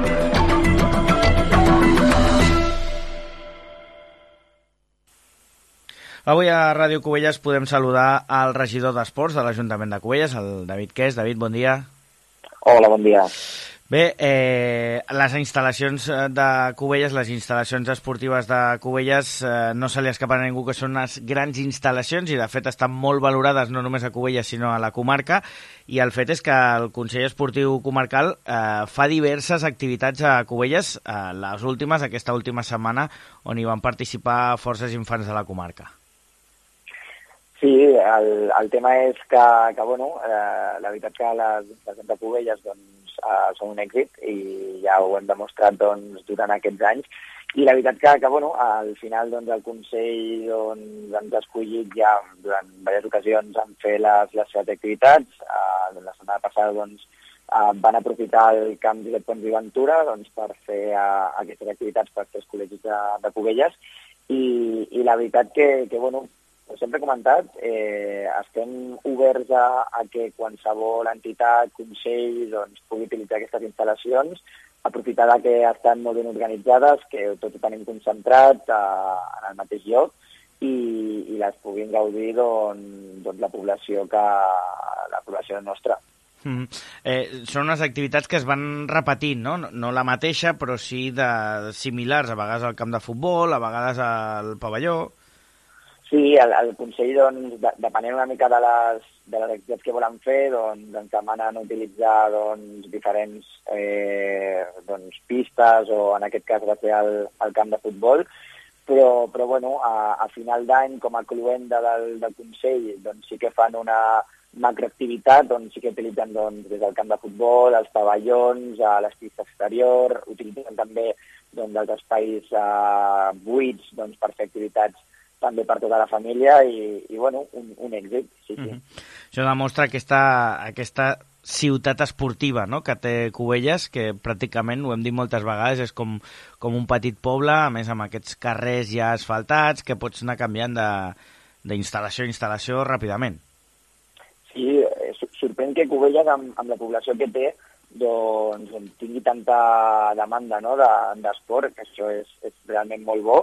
Avui a Ràdio Cubelles podem saludar al regidor d'Esports de l'Ajuntament de Cubelles, el David Qués. David, bon dia. Hola, bon dia. Bé, eh, les instal·lacions de Cubelles, les instal·lacions esportives de Cubelles, eh, no se li escapa a ningú que són unes grans instal·lacions i de fet estan molt valorades no només a Cubelles sinó a la comarca, i el fet és que el Consell Esportiu Comarcal eh, fa diverses activitats a Cubelles, eh, les últimes, aquesta última setmana, on hi van participar forces infants de la comarca. Sí, el, el tema és que, que bueno, eh, la veritat que les instal·lacions de Cubelles doncs, eh, són un èxit i ja ho hem demostrat doncs, durant aquests anys. I la veritat que, que bueno, al final doncs, el Consell doncs, ens ha escollit ja durant diverses ocasions en fer les, les seves activitats. Eh, la setmana passada doncs, eh, van aprofitar el camp Josep Pons i Ventura doncs, per fer eh, aquestes activitats per tres col·legis de, de Cubelles. I, i la veritat que, que bueno, com sempre he comentat, eh, estem oberts a, a que qualsevol entitat, consell, doncs, pugui utilitzar aquestes instal·lacions, aprofitar que estan molt ben organitzades, que tot ho tenim concentrat eh, en el mateix lloc i, i les puguin gaudir doncs, doncs, la població que la població nostra. Mm. Eh, són unes activitats que es van repetint, no? No, no la mateixa, però sí de similars, a vegades al camp de futbol, a vegades al pavelló. Sí, el, el Consell, doncs, de, depenent una mica de les, de les activitats que volen fer, doncs, ens demanen utilitzar doncs, diferents eh, doncs, pistes, o en aquest cas va ser el, el camp de futbol, però, però bueno, a, a final d'any, com a cluenda del, del Consell, doncs, sí que fan una macroactivitat, doncs sí que utilitzen doncs, des del camp de futbol, els pavellons, a les pistes exterior, utilitzen també doncs, els espais eh, buits doncs, per fer activitats també per tota la família i, i bueno, un, un èxit, sí, sí. Mm-hmm. Això demostra aquesta, aquesta ciutat esportiva, no?, que té Cubelles, que pràcticament, ho hem dit moltes vegades, és com, com un petit poble, a més amb aquests carrers ja asfaltats, que pots anar canviant d'instal·lació a instal·lació ràpidament. Sí, sorprèn que Cubelles, amb, amb la població que té, doncs tingui tanta demanda, no?, d'esport, que això és, és realment molt bo.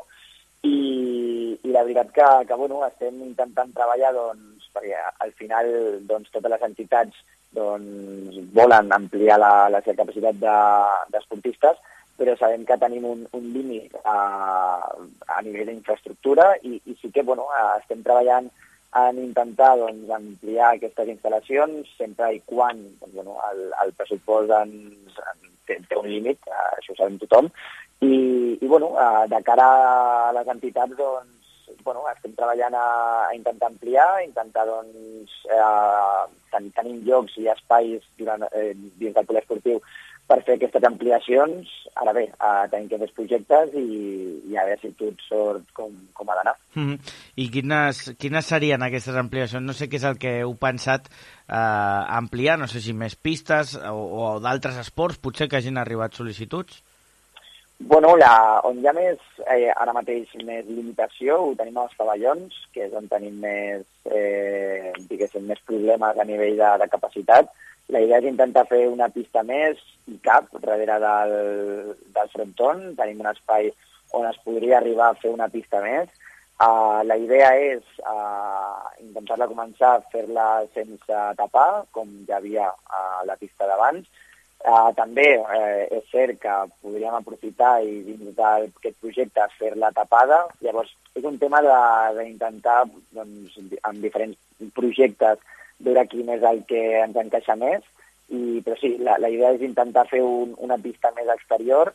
I, i la veritat que, que bueno, estem intentant treballar doncs, perquè al final doncs, totes les entitats doncs, volen ampliar la, la seva capacitat d'esportistes, de, però sabem que tenim un, un límit a, a nivell d'infraestructura i, i sí que bueno, estem treballant en intentar doncs, ampliar aquestes instal·lacions sempre i quan doncs, bueno, el, el pressupost ens, en, té, té un límit, això ho sabem tothom. I, i bueno, de cara a les entitats, doncs, bueno, estem treballant a, a intentar ampliar, a intentar doncs, eh, ten, tenim llocs i espais durant, eh, dins del poliesportiu per fer aquestes ampliacions. Ara bé, eh, tenim aquests projectes i, i a veure si tot sort com, com ha d'anar. Mm-hmm. I quines, quines serien aquestes ampliacions? No sé què és el que heu pensat eh, ampliar, no sé si més pistes o, o d'altres esports, potser que hagin arribat sol·licituds? Bueno, la, on hi ha més, eh, ara mateix més limitació, ho tenim als pavellons, que és on tenim més, eh, diguéssim, més problemes a nivell de, de capacitat. La idea és intentar fer una pista més i cap darrere del, del fronton. Tenim un espai on es podria arribar a fer una pista més. Uh, la idea és uh, intentar-la començar a fer-la sense tapar, com ja havia a la pista d'abans. Uh, també eh, és cert que podríem aprofitar i dins d'aquest projecte fer-la tapada. Llavors, és un tema d'intentar, doncs, amb diferents projectes, veure quin és el que ens encaixa més. I, però sí, la, la idea és intentar fer un, una pista més exterior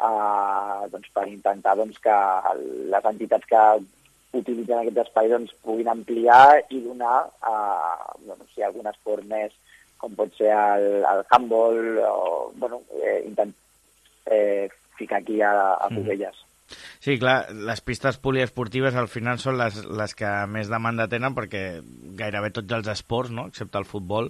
uh, doncs, per intentar doncs, que les entitats que utilitzen aquest espai doncs, puguin ampliar i donar uh, doncs, si algun esport més, com pot ser el, el handball, o bueno, eh, intent, eh, ficar aquí a, a Cubelles. Sí, clar, les pistes poliesportives al final són les, les que més demanda tenen perquè gairebé tots els esports, no?, excepte el futbol,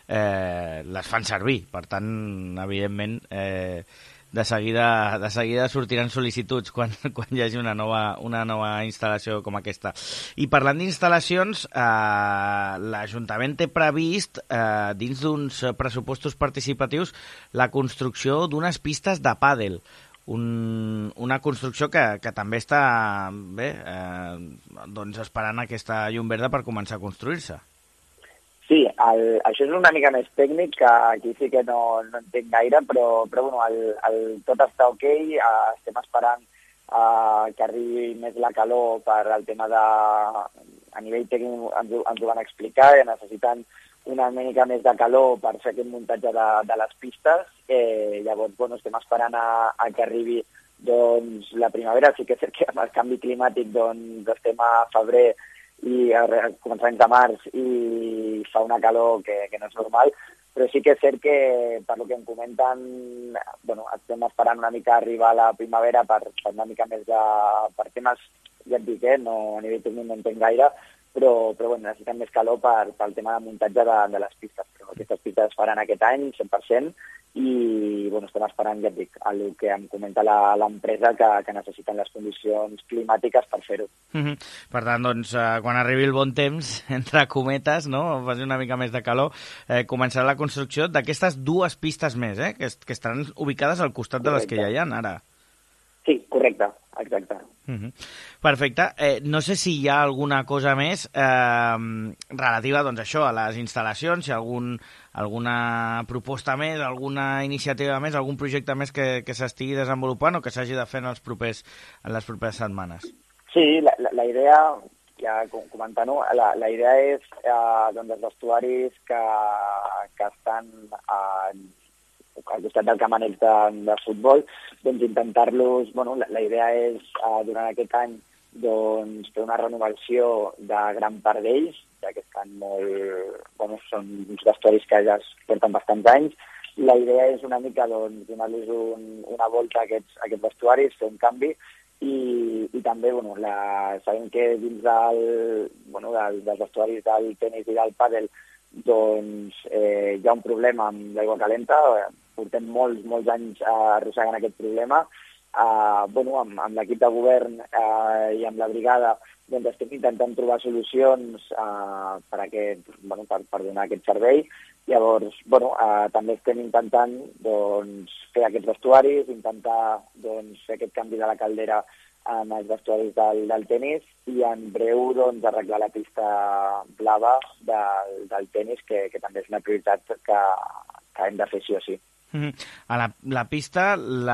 eh, les fan servir. Per tant, evidentment, eh, de seguida, de seguida sortiran sol·licituds quan, quan hi hagi una nova, una nova instal·lació com aquesta. I parlant d'instal·lacions, eh, l'Ajuntament té previst, eh, dins d'uns pressupostos participatius, la construcció d'unes pistes de pàdel. Un, una construcció que, que també està bé, eh, doncs esperant aquesta llum verda per començar a construir-se. Sí, el, això és una mica més tècnic, que aquí sí que no, no entenc gaire, però, però bueno, el, el, tot està ok, eh, estem esperant eh, que arribi més la calor per al tema de... A nivell tècnic ens, ens ho van explicar, necessiten una mica més de calor per fer aquest muntatge de, de les pistes. Eh, llavors, bueno, estem esperant a, a que arribi doncs, la primavera. Sí que és que amb el canvi climàtic doncs, estem a febrer i a començaments de març i fa una calor que, que no és normal, però sí que és cert que, per lo que em comenten, bueno, estem esperant una mica arribar a la primavera per, per una mica més de... per temes, ja et dic, eh, no, a nivell tècnic no entenc gaire, però, però bueno, necessitem més calor per, pel tema de muntatge de, de les pistes. Però aquestes pistes es faran aquest any, cent per cent, i bueno, estem esperant, ja et dic, el que em comenta l'empresa, que, que necessiten les condicions climàtiques per fer-ho. Mm-hmm. Per tant, doncs, eh, quan arribi el bon temps, entre cometes, no?, faci una mica més de calor, eh, començarà la construcció d'aquestes dues pistes més, eh?, que, que estaran ubicades al costat correcte de les que ja hi ha ara. Sí, correcte, exacte. Mm-hmm. Perfecte. Eh, no sé si hi ha alguna cosa més eh, relativa, doncs, això, a les instal·lacions, si algun, alguna proposta més, alguna iniciativa més, algun projecte més que, que s'estigui desenvolupant o que s'hagi de fer en, els propers, en les properes setmanes. Sí, la, la, la idea, ja comentant-ho, la, la idea és eh, doncs, els vestuaris que, que estan eh, al costat del camp annex de, de futbol, doncs intentar-los, bueno, la, la idea és eh, durant aquest any doncs, fer una renovació de gran part d'ells, ja que estan molt, bueno, són uns vestuaris que ja es porten bastants anys. La idea és una mica doncs, donar-los un, una volta a aquests, a aquests vestuaris, fer un canvi, i, i també bueno, la, sabem que dins del, bueno, del, dels vestuaris del tenis i del pàdel doncs, eh, hi ha un problema amb l'aigua calenta, portem molts, molts anys eh, arrossegant aquest problema. Eh, bueno, amb, amb l'equip de govern eh, i amb la brigada doncs, estem intentant trobar solucions eh, per, aquest, bueno, per, per donar aquest servei. Llavors, bueno, eh, també estem intentant doncs, fer aquests vestuaris, intentar doncs, fer aquest canvi de la caldera en els vestuaris del, del tenis i en breu doncs, arreglar la pista blava del, del tenis, que, que també és una prioritat que, que hem de fer sí o sí. Mm-hmm. A la, la pista,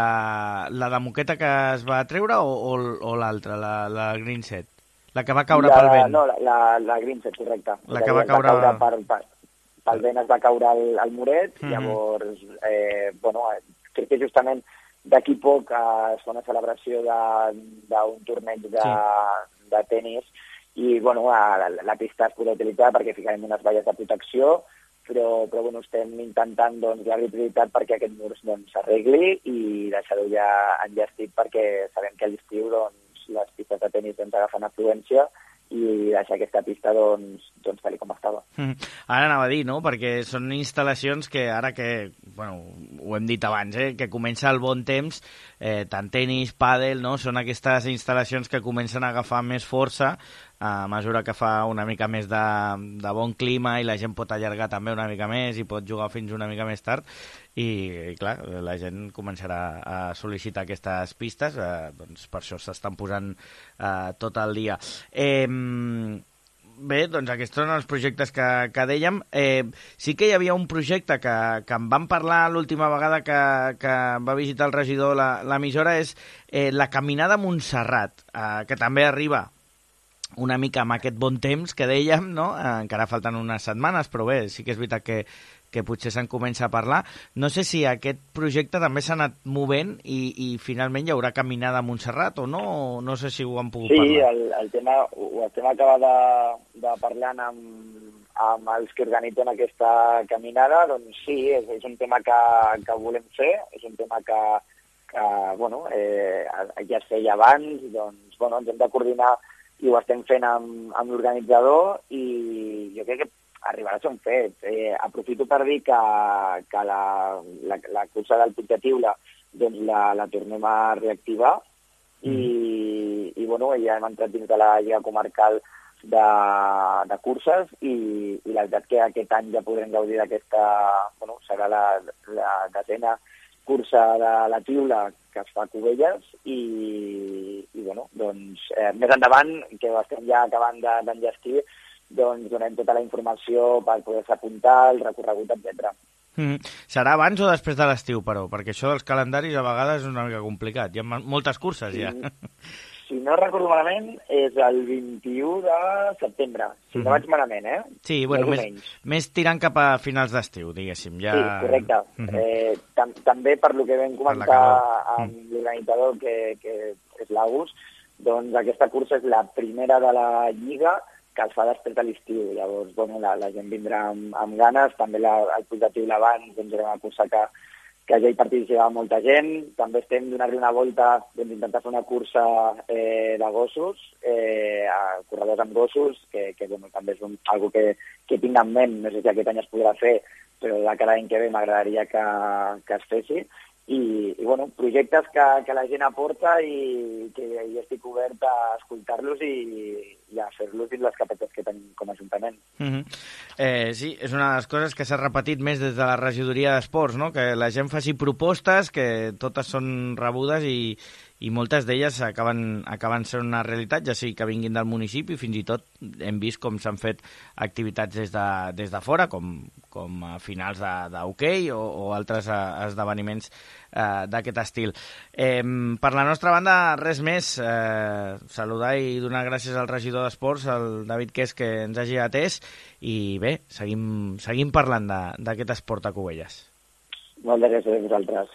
la, la de moqueta que es va treure o, o, o l'altra, la, la green set? La que va caure la, pel vent? No, la, la, la green set, correcte. La que va caure... Va caure per, per, pel vent es va caure el, el muret, mm-hmm. Llavors, eh, bueno, crec que justament d'aquí poc eh, es fa una celebració d'un torneig de, sí. de tenis, i bueno, la, la pista es podrà utilitzar perquè ficarem unes valles de protecció, però, però bueno, estem intentant doncs, la prioritat perquè aquest mur s'arregli doncs, i deixar-ho ja enllestit, perquè sabem que a l'estiu doncs, les pistes de tenis doncs, agafen afluència i deixar aquesta pista doncs, doncs tal com estava. Mm. Ara anava a dir, no?, perquè són instal·lacions que ara que, bueno, ho hem dit abans, eh, que comença el bon temps, eh, tant tenis, pàdel, no?, són aquestes instal·lacions que comencen a agafar més força a mesura que fa una mica més de, de bon clima i la gent pot allargar també una mica més i pot jugar fins una mica més tard i, i clar, la gent començarà a sol·licitar aquestes pistes, eh, doncs per això s'estan posant eh, tot el dia. Eh, bé, doncs aquests són els projectes que, que dèiem. Eh, sí que hi havia un projecte que, que en vam parlar l'última vegada que, que va visitar el regidor l'emissora, és eh, la caminada a Montserrat, eh, que també arriba una mica amb aquest bon temps que dèiem, no? Eh, encara falten unes setmanes, però bé, sí que és veritat que, que potser se'n comença a parlar. No sé si aquest projecte també s'ha anat movent i, i finalment hi haurà caminada a Montserrat o no, o no sé si ho han pogut sí, parlar. Sí, el, el tema, ho estem acabant de, de parlar amb, amb els que organitzen aquesta caminada, doncs sí, és, és un tema que, que volem fer, és un tema que, que bueno, eh, ja es feia abans, doncs bueno, ens hem de coordinar i ho estem fent amb, amb l'organitzador i jo crec que arribarà a ser un fet. Eh, aprofito per dir que, que la, la, la cursa del Puig de Tiula doncs la, la tornem a reactivar mm. i, i bueno, ja hem entrat dins de la Lliga Comarcal de, de curses i, i la veritat que aquest any ja podrem gaudir d'aquesta, bueno, serà la, la desena cursa de la Tiula que es fa a Cubelles i, i bueno, doncs, eh, més endavant, que ho estem ja acabant d'enllestir, doncs donem tota la informació per poder-se apuntar, el recorregut, etcètera. Mm. Serà abans o després de l'estiu, però? Perquè això dels calendaris a vegades és una mica complicat. Hi ha moltes curses, ja. Sí. Si no recordo malament, és el vint-i-u de setembre. Si mm-hmm. no vaig malament, eh? Sí, bueno, més, més, més tirant cap a finals d'estiu, diguéssim. Ja... Sí, correcte. Mm-hmm. eh, tam també per lo que vam comentar amb mm. l'organitzador, que, que és l'Agus, doncs aquesta cursa és la primera de la Lliga que es fa després de l'estiu. Llavors, bueno, la, la gent vindrà amb, amb ganes. També la, el Puig de Tiula abans, doncs era una cursa que que ja hi participava molta gent. També estem donant-li una volta, doncs, intentar fer una cursa eh, de gossos, eh, a corredors amb gossos, que, que bueno, també és un, algo que, que tinc en ment, no sé si aquest any es podrà fer, però de cada any que ve m'agradaria que, que es fessi. I, i bueno, projectes que, que la gent aporta i que jo estic obert a escoltar-los i, i a fer-los dins les capacitats que tenim com a Ajuntament. Mm-hmm. eh, sí, és una de les coses que s'ha repetit més des de la regidoria d'Esports, no? Que la gent faci propostes, que totes són rebudes i, i moltes d'elles acaben, acaben sent una realitat, ja sigui que vinguin del municipi, fins i tot hem vist com s'han fet activitats des de, des de fora, com, com a finals d'hoquei o, o altres a, esdeveniments eh, d'aquest estil. Eh, per la nostra banda, res més. Eh, saludar i donar gràcies al regidor d'Esports, el David Qués, que ens hagi atès, i bé, seguim, seguim parlant d'aquest esport a Cubelles. Moltes gràcies a vosaltres.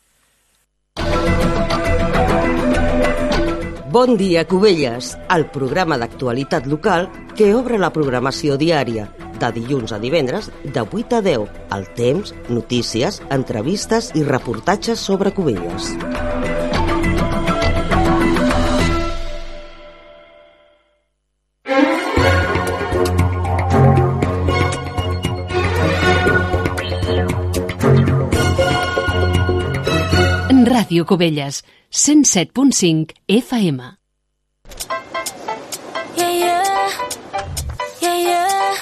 Bon dia, Cubelles, el programa d'actualitat local que obre la programació diària, de dilluns a divendres, de vuit a deu, al temps, notícies, entrevistes i reportatges sobre Cubelles. Ràdio Cubelles, cent set punt cinc F M. Yeah, yeah. Yeah, yeah.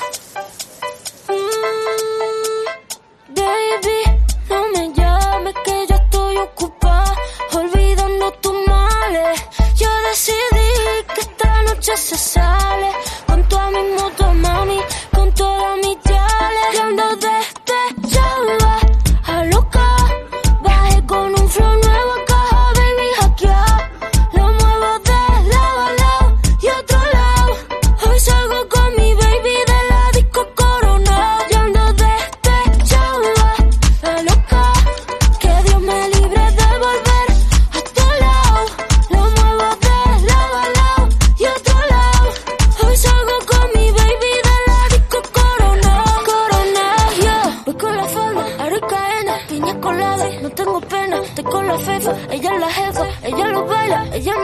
Mm, baby, no me llames que yo estoy ocupada, olvidando tus males. Yo decidí que esta noche se sale con toda mi moto, mami, con todas mis yales. Y ando despechada, a loca. Bajé con un flow nuevo a caja, baby, hackeado. Lo muevo de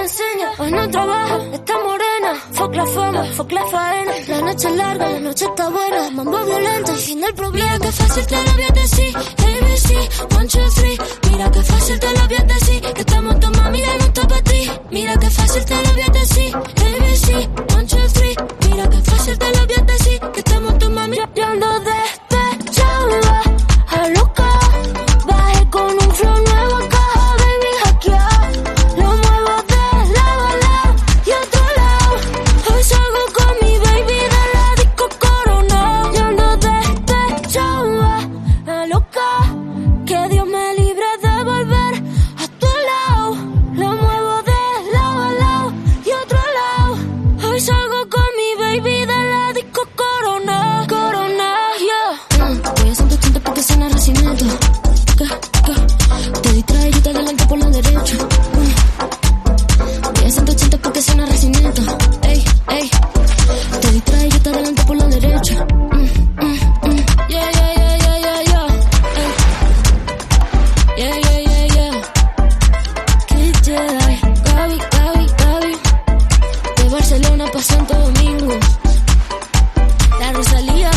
enseña, hoy no trabaja, está morena. Fuck la fama, fuck la faena. La noche es larga, la noche está buena. Mambo violento, el fin del problema. Mira que fácil te lo voy a decir, A B C, one, two, three. Mira que fácil te lo voy a decir, que estamos tu mami, ya no está para ti. Mira que fácil te lo voy a decir, A B C, one, two, three. Mira que fácil te lo voy a decir, que estamos tu mami, ya ando despechada, a loca. Bajé con un flow nuevo acá, baby, hackeado. Lo muevo de lado a lado y otro lado. Hoy salgo con mi baby de la disco Corona. Yo ando despechada, a loca. Que Dios me libre de volver a tu lado. Lo muevo de lado a lado y otro lado. Hoy salgo con mi baby de la disco Corona. Corona, yeah. Mm, voy a ciento ochenta porque suena recimiento. Que, que, te distrae y te adelanto por la derecha. Mm. Voy a ciento ochenta porque suena recimiento. Ey, ey. Te distrae y te adelanto por la derecha. Mm, mm, mm. Yeah, yeah, yeah, yeah, yeah, yeah. Ey. Yeah, yeah, yeah, yeah. Kid Jedi, Gaby, Gaby, Gaby. De Barcelona pa' Santo Domingo. La Rosalía.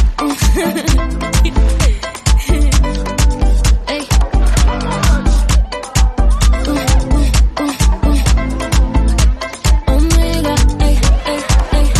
Ey. Omega, ey, ey, ey.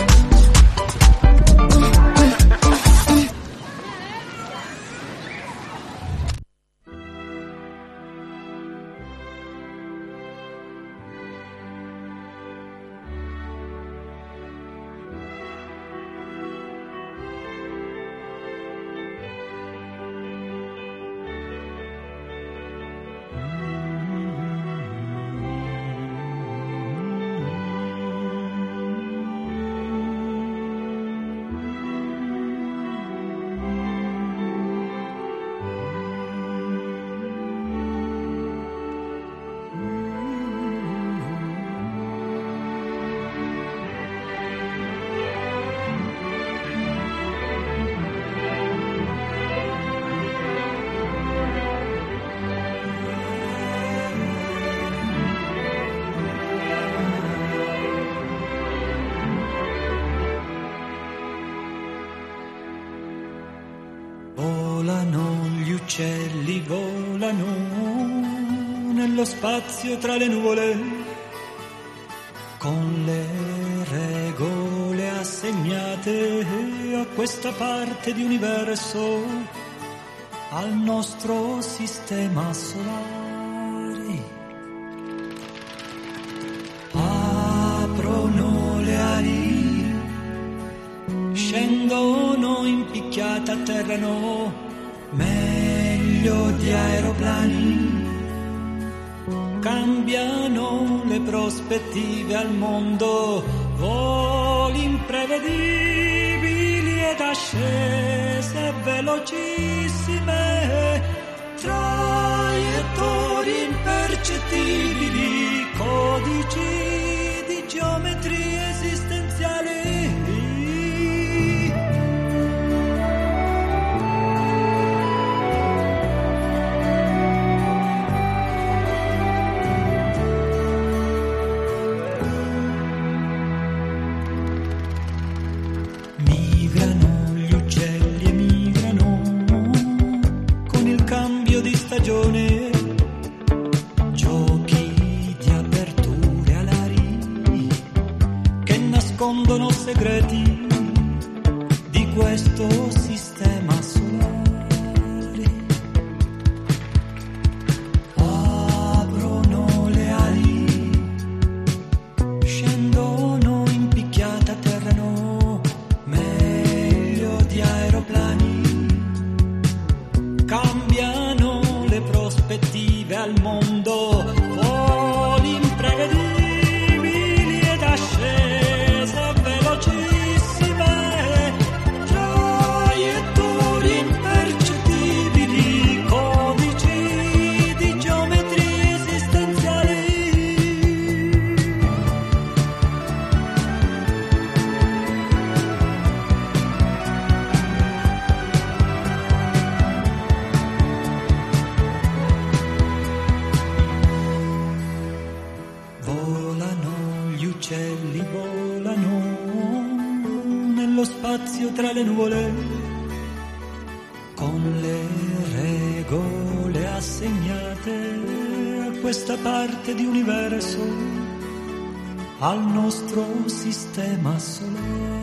Volano gli uccelli, volano nello spazio tra le nuvole, con le regole assegnate a questa parte di universo, al nostro sistema solare. Aprono le ali, scendono in picchiata, atterrano meglio di aeroplani, cambiano le prospettive al mondo, voli imprevedibili ed ascese velocissime, traiettorie impercettibili, codici di geometrie esistenziali. Stagione, giochi di aperture alari che nascondono segreti di questo sistema solare. Aprono le ali, scendono in picchiata, atterrano meglio di aeroplani, cambiano le prospettive al mondo, voli imprevedibili ed ascese velocissime. Volano, gli uccelli volano nello spazio tra le nuvole, con le regole assegnate a questa parte di universo, al nostro sistema solare.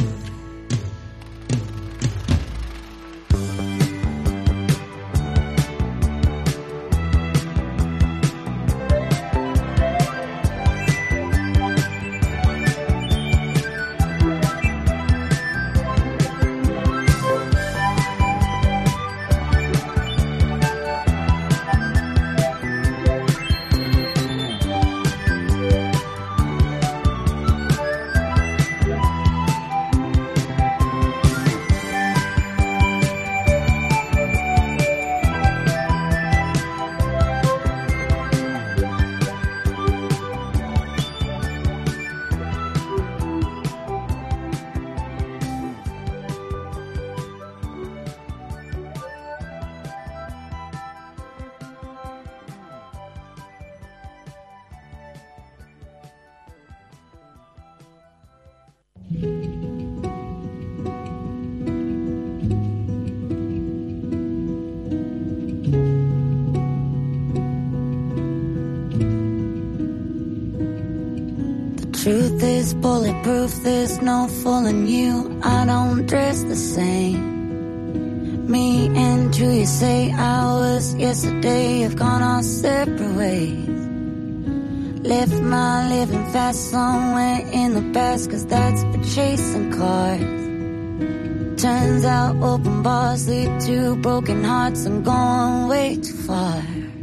Truth is bulletproof, there's no fooling you. I don't dress the same. Me and you, you say hours yesterday have gone our separate ways. Left my living fast somewhere in the past, cause that's for chasing cars. Turns out open bars lead to broken hearts. I'm going way too far.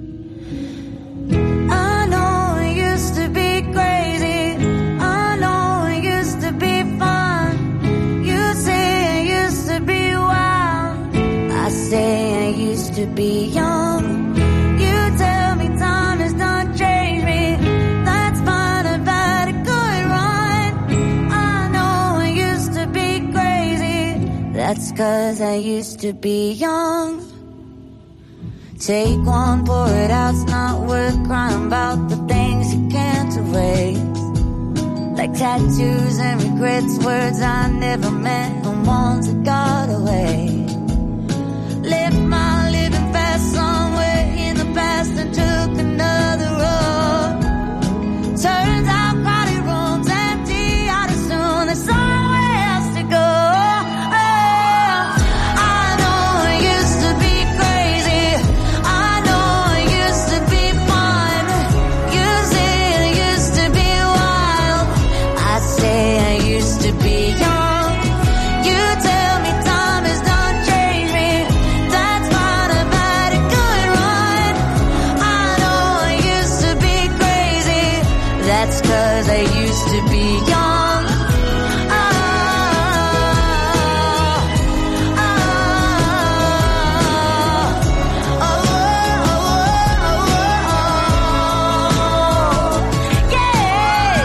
I know it used to be crazy, say I used to be young. You tell me time has not changed me. That's fine, I've had a good run. I know I used to be crazy. That's cause I used to be young. Take one, pour it out. It's not worth crying about the things you can't erase. Like tattoos and regrets, words I never meant, and ones that got away. Left my living fast somewhere in the past and took another road. Turns out crowded rooms empty out as soon. There's somewhere else to go. Oh, I know it used to be crazy. I know it used to be fun. You say it used to be wild. I say I used to be young. You tell me time has done changed me. That's cause I used to be young. Oh, oh, oh, oh, oh, yeah.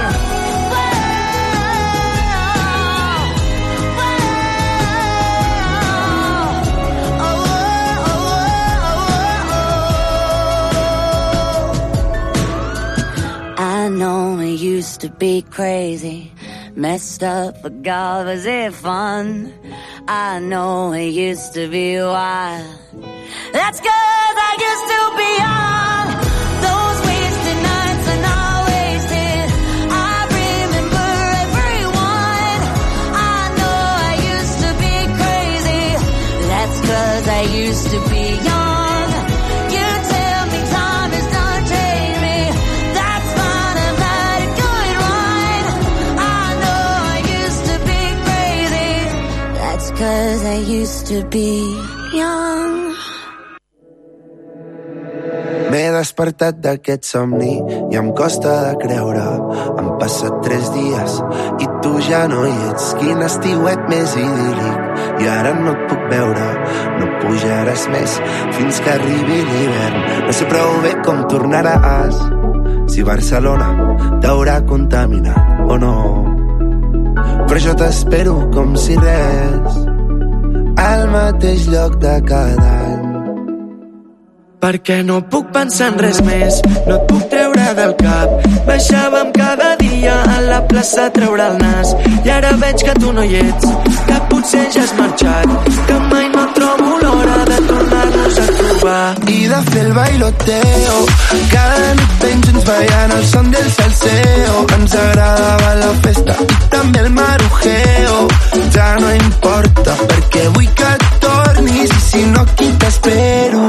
I know it used to be crazy, messed up, but God, was it fun? I know it used to be wild. That's cause I used to be young. Those wasted nights are not wasted. I remember everyone. I know I used to be crazy. That's cause I used to be young. You tell me time has done changed me. That's fine, I've had a good run. I know I used to be crazy. That's cause I used to be young. M'he despertat d'aquest somni i em costa de creure. Han passat tres dies i tu ja no hi ets. Quin estiuet més idíl·lic. I ara no et puc veure, no pujaràs més fins que arribi l'hivern. No sé prou bé com tornaràs, si Barcelona t'haurà contaminat o no. Però jo t'espero com si res, al mateix lloc de cada any. perquè no puc pensar en res més, no et puc treure del cap. Baixàvem cada dia a la plaça a treure el nas, i ara veig que tu no hi ets, que potser ja has marxat, que mai no trobo l'hora de tornar-nos a trobar i de fer el bailoteo. Cada nit ben junts ballant el son del salseo. Ens agradava la festa i també el marujeo. Ja no importa perquè vull que tornis, i si no aquí t'espero.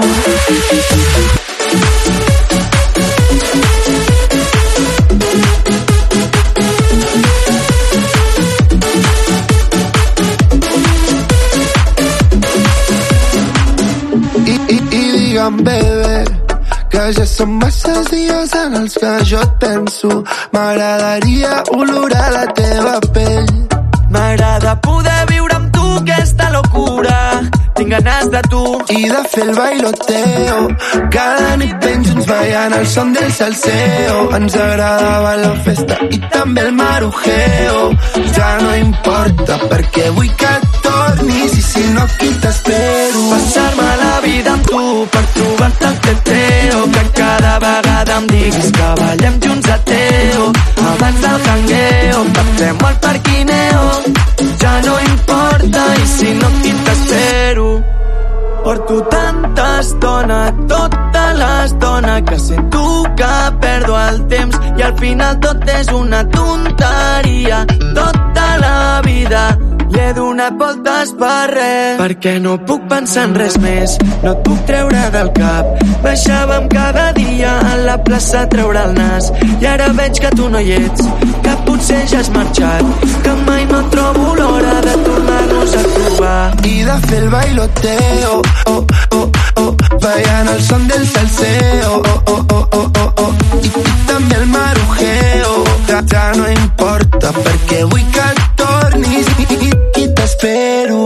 I, i, i digue'm, bebè, que ja són masses dies en els que jo et penso. M'agradaria olorar la teva pell. M'agrada poder viure amb tu aquesta locura. Tinc ganes de tu i de fer el bailoteo. Cada nit ben junts ballant el son del salseo. Ens agradava la festa i també el marujeo. Ja no importa perquè vull que tornis, i si no aquí t'espero. Passar-me la vida amb tu per trobar-te el teteo, que cada vegada em diguis que ballem junts a Teo. Abans del jangueo que fem al parquineo. Ja no importa i si no aquí t'espero. Porto tanta estona, tota l'estona, que sento que perdo el temps i al final tot és una tonteria. Tota la vida li he donat voltes per res, perquè no puc pensar en res més, no et puc treure del cap. Baixàvem cada dia a la plaça a treure el nas, i ara veig que tu no hi ets, que potser ja has marxat, que mai no trobo l'hora de tornar-nos a trobar i de fer el bailoteo. Oh, oh, oh, ballant el son del salseo. Oh, oh, oh, oh, oh, oh. I, i també el marujeo. Ja, ja no importa perquè vull que tornis, i, i, i t'espero.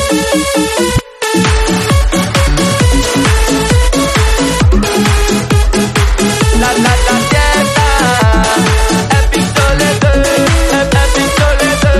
La, la, la, dieta. Epic Toledo, Epic Toledo.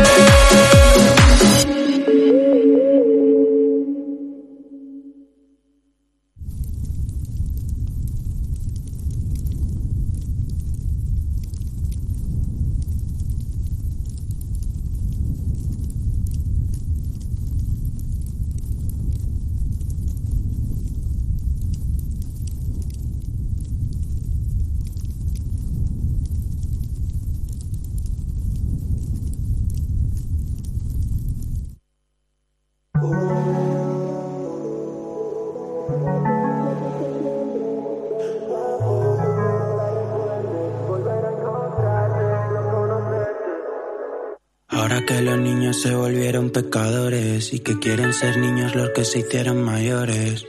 Ahora que los niños se volvieron pecadores y que quieren ser niños los que se hicieron mayores.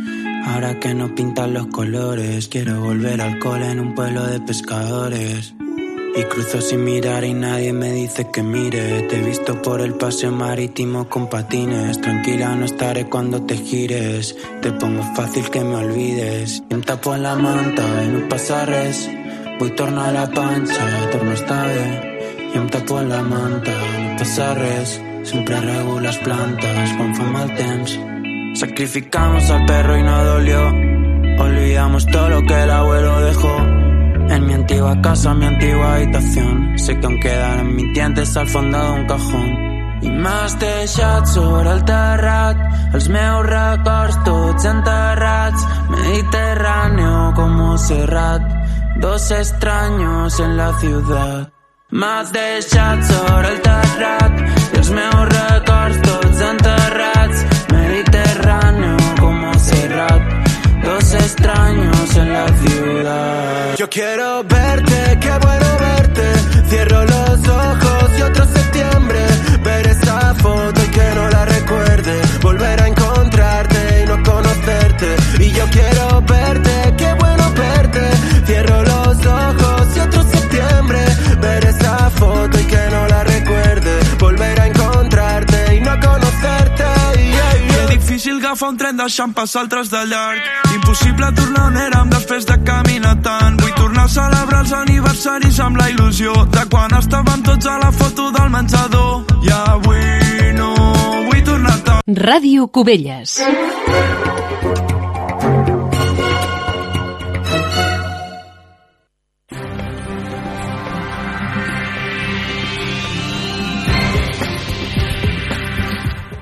Ahora que no pintan los colores, quiero volver al cole en un pueblo de pescadores. Y cruzo sin mirar y nadie me dice que mire. Te he visto por el paseo marítimo con patines. Tranquila, no estaré cuando te gires. Te pongo fàcil que me olvides. I em tapo la manta i no passa res. Vull tornar a la panxa, torno a estar bé. I em tapo la manta, no passa res. Siempre rego las plantas quan fa mal temps. Sacrificamos al perro y no dolió. Olvidamos todo lo que el abuelo dejó. En mi antigua casa, mi antigua habitación. Sé que aún quedan mis dientes al fondo d'un cajón. I m'has deixat sobre el terrat els meus records tots enterrats. Mediterráneo como Serrat, dos extraños en la ciudad. M'has deixat sobre el terrat els meus records tots enterrats. Mediterráneo como Serrat, dos extraños en la ciudad. Yo quiero verte, qué bueno verte. Cierro los ojos y otro septiembre. Ver esa foto y que no la recuerde. Volver a encontrarte y no conocerte. Y yo quiero verte, qué bueno verte. Cierro los ojos y otro septiembre. Ver esa foto y que no la recuerde. Volver a encontrarte y no conocerte. Yeah, yeah. Que difícil agafar un tren deixant passar altres de llarg. Impossible tornar on érem després de caminar tant. Vull tornar a celebrar els aniversaris amb la il·lusió de quan estàvem tots a la foto del menjador. I avui no vull tornar tant. Ràdio Cubelles.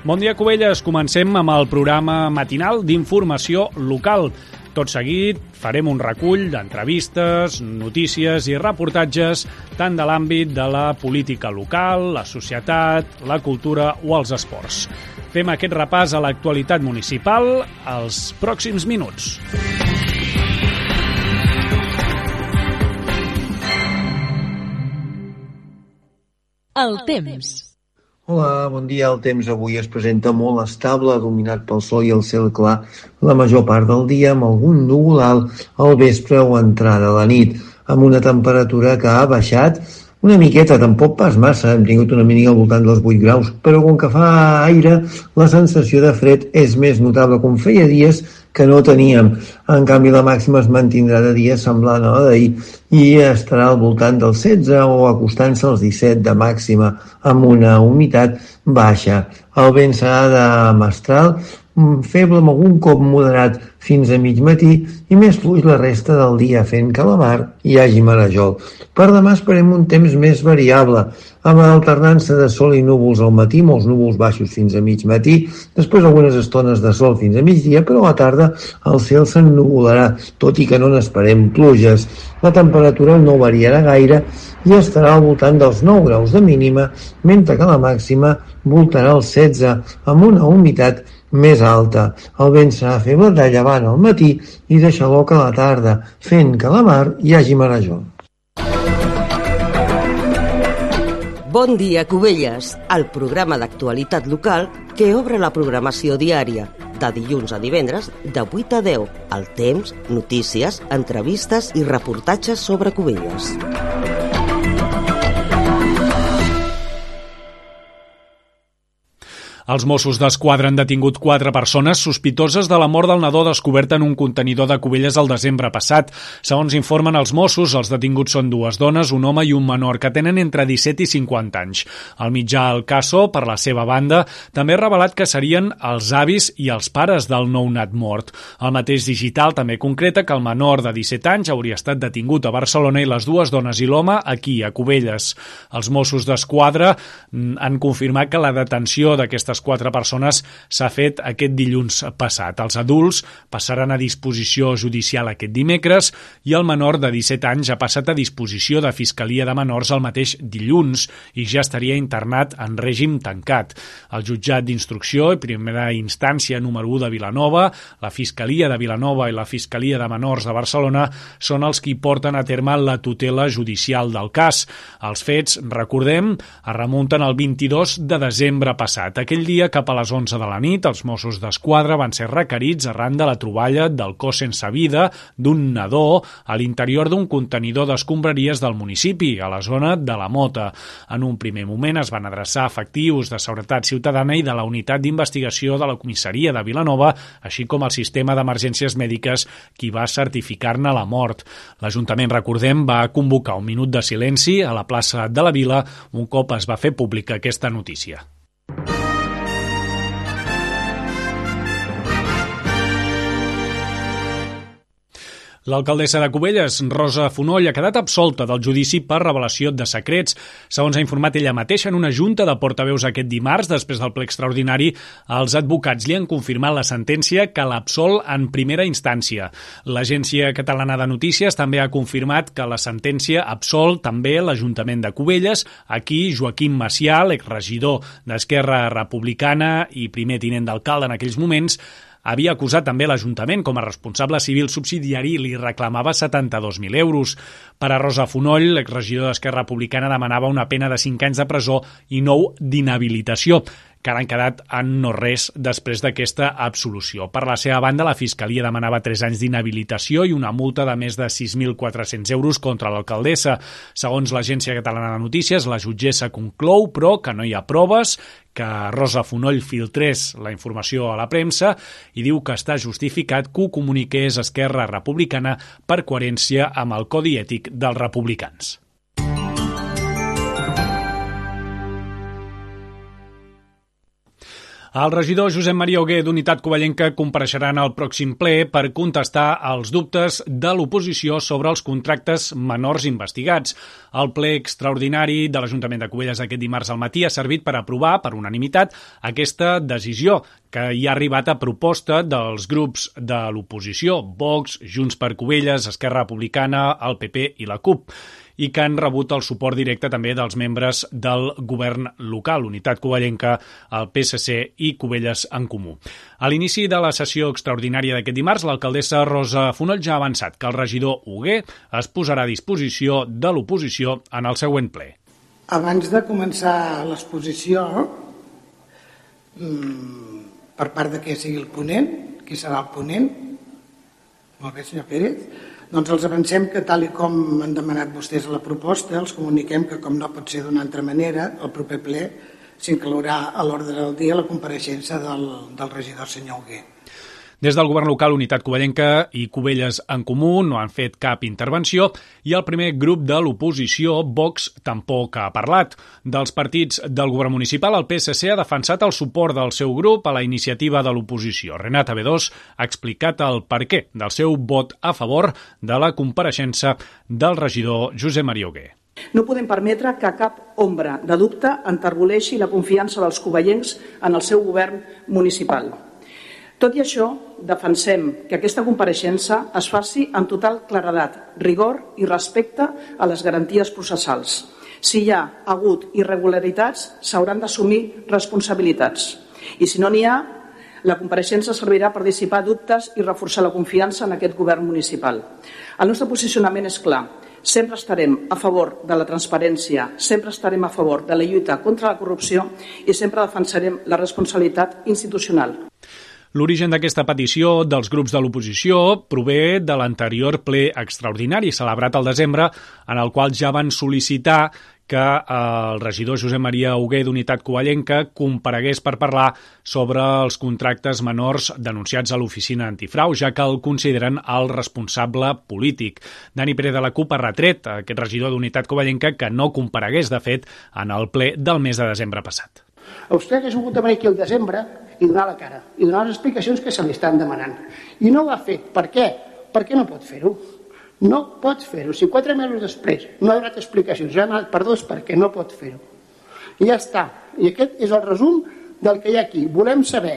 Bon dia, Cubelles. Comencem amb el programa matinal d'informació local. Tot seguit farem un recull d'entrevistes, notícies i reportatges tant de l'àmbit de la política local, la societat, la cultura o els esports. Fem aquest repàs a l'actualitat municipal als pròxims minuts. El temps. Hola, bon dia. El temps avui es presenta molt estable, dominat pel sol i el cel clar la major part del dia, amb algun núvol alt al vespre o entrada a la nit, amb una temperatura que ha baixat una miqueta, tampoc pas massa, hem tingut una mínima al voltant dels vuit graus, però com que fa aire, la sensació de fred és més notable, com feia dies que no teníem. En canvi, la màxima es mantindrà de dia semblant a la d'ahir i estarà al voltant dels setze o acostant-se als disset de màxima, amb una humitat baixa. El vent serà de mestral, feble amb algun cop moderat fins a mig matí i més fluix la resta del dia, fent que a la mar hi hagi marejol. Per demà esperem un temps més variable, amb alternança de sol i núvols al matí, molts núvols baixos fins a mig matí, després algunes estones de sol fins a migdia, però a la tarda el cel s'ennuvolarà, tot i que no n'esperem pluges. La temperatura no variarà gaire i estarà al voltant dels nou graus de mínima, mentre que la màxima voltarà els setze, amb una humitat més alta. El vent serà feble de llevant al matí i de xaloc a la tarda, fent que a la mar hi hagi marejol. Bon dia, Cubelles, el programa d'actualitat local que obre la programació diària, de dilluns a divendres, de vuit a deu. El temps, notícies, entrevistes i reportatges sobre Cubelles. Els Mossos d'Esquadra han detingut quatre persones sospitoses de la mort del nadó descobert en un contenidor de Cubelles el desembre passat. Segons informen els Mossos, els detinguts són dues dones, un home i un menor, que tenen entre disset i cinquanta anys. El mitjà El Caso, per la seva banda, també ha revelat que serien els avis i els pares del nounat mort. El mateix digital també concreta que el menor de disset anys hauria estat detingut a Barcelona i les dues dones i l'home aquí, a Cubelles. Els Mossos d'Esquadra han confirmat que la detenció d'aquestes quatre persones s'ha fet aquest dilluns passat. Els adults passaran a disposició judicial aquest dimecres i el menor de disset anys ha passat a disposició de Fiscalia de Menors el mateix dilluns i ja estaria internat en règim tancat. El jutjat d'instrucció i primera instància número u de Vilanova, la Fiscalia de Vilanova i la Fiscalia de Menors de Barcelona són els qui porten a terme la tutela judicial del cas. Els fets, recordem, es remunten el vint-i-dos de desembre passat. Aquell dia, cap a les onze de la nit, els Mossos d'Esquadra van ser requerits arran de la troballa del cos sense vida d'un nadó a l'interior d'un contenidor d'escombraries del municipi, a la zona de la Mota. En un primer moment es van adreçar efectius de seguretat ciutadana i de la unitat d'investigació de la comissaria de Vilanova, així com el sistema d'emergències mèdiques qui va certificar-ne la mort. L'Ajuntament, recordem, va convocar un minut de silenci a la plaça de la Vila un cop es va fer pública aquesta notícia. L'alcaldessa de Cubelles, Rosa Fonoll, ha quedat absolta del judici per revelació de secrets. Segons ha informat ella mateixa en una junta de portaveus aquest dimarts, després del ple extraordinari, els advocats li han confirmat la sentència que l'absol en primera instància. L'Agència Catalana de Notícies també ha confirmat que la sentència absol també l'Ajuntament de Cubelles. Aquí, Joaquim Macià, l'exregidor d'Esquerra Republicana i primer tinent d'alcalde en aquells moments, havia acusat també l'Ajuntament com a responsable civil subsidiari i li reclamava setanta-dos mil euros. Per a Rosa Fonoll, l'exregidor d'Esquerra Republicana demanava una pena de cinc anys de presó i nou d'inhabilitació, que ara han quedat en no res després d'aquesta absolució. Per la seva banda, la Fiscalia demanava tres anys d'inhabilitació i una multa de més de sis mil quatre-cents euros contra l'alcaldessa. Segons l'Agència Catalana de Notícies, la jutgessa conclou, però, que no hi ha proves que Rosa Fonoll filtrés la informació a la premsa i diu que està justificat que ho comuniqués Esquerra Republicana per coherència amb el codi ètic dels republicans. El regidor Josep Maria Hugué d'Unitat Covellenca compareixerà en el pròxim ple per contestar als dubtes de l'oposició sobre els contractes menors investigats. El ple extraordinari de l'Ajuntament de Cubelles aquest dimarts al matí ha servit per aprovar per unanimitat aquesta decisió que hi ha arribat a proposta dels grups de l'oposició, Vox, Junts per Cubelles, Esquerra Republicana, el P P i la CUP, i que han rebut el suport directe també dels membres del govern local, Unitat Covellenca, el P S C i Cubelles en Comú. A l'inici de la sessió extraordinària d'aquest dimarts, l'alcaldessa Rosa Fonoll ja ha avançat que el regidor Hugué es posarà a disposició de l'oposició en el següent ple. Abans de començar l'exposició, per part de qui sigui el ponent, qui serà el ponent, molt bé, senyor Pérez, doncs els avancem que, tal i com han demanat vostès a la proposta, els comuniquem que, com no pot ser d'una altra manera, el proper ple s'inclourà a l'ordre del dia la compareixença del, del regidor senyor Hugué. Des del govern local, Unitat Covellenca i Cubelles en Comú no han fet cap intervenció i el primer grup de l'oposició, Vox, tampoc ha parlat. Dels partits del govern municipal, el P S C ha defensat el suport del seu grup a la iniciativa de l'oposició. Renata Bedós ha explicat el perquè del seu vot a favor de la compareixença del regidor Josep Maria Hugué. No podem permetre que cap ombra de dubte enterboleixi la confiança dels covellencs en el seu govern municipal. Tot i això, defensem que aquesta compareixença es faci amb total claredat, rigor i respecte a les garanties processals. Si hi ha hagut irregularitats, s'hauran d'assumir responsabilitats. I si no n'hi ha, la compareixença servirà per dissipar dubtes i reforçar la confiança en aquest govern municipal. El nostre posicionament és clar. Sempre estarem a favor de la transparència, sempre estarem a favor de la lluita contra la corrupció i sempre defensarem la responsabilitat institucional. L'origen d'aquesta petició dels grups de l'oposició prové de l'anterior ple extraordinari celebrat al desembre, en el qual ja van sol·licitar que el regidor Josep Maria Hugué d'Unitat Covellenca comparegués per parlar sobre els contractes menors denunciats a l'oficina antifrau, ja que el consideren el responsable polític. Dani Pérez de la CUP ha retret a aquest regidor d'Unitat Covellenca que no comparegués, de fet, en el ple del mes de desembre passat. Vostè hagués hagut de venir aquí al desembre i donar la cara, i donar les explicacions que se li estan demanant. I no ho ha fet. Per què? Perquè no pot fer-ho. No pot fer-ho. Si quatre mesos després no ha donat explicacions, ja ha anat per dos perquè no pot fer-ho. I ja està. I aquest és el resum del que hi ha aquí. Volem saber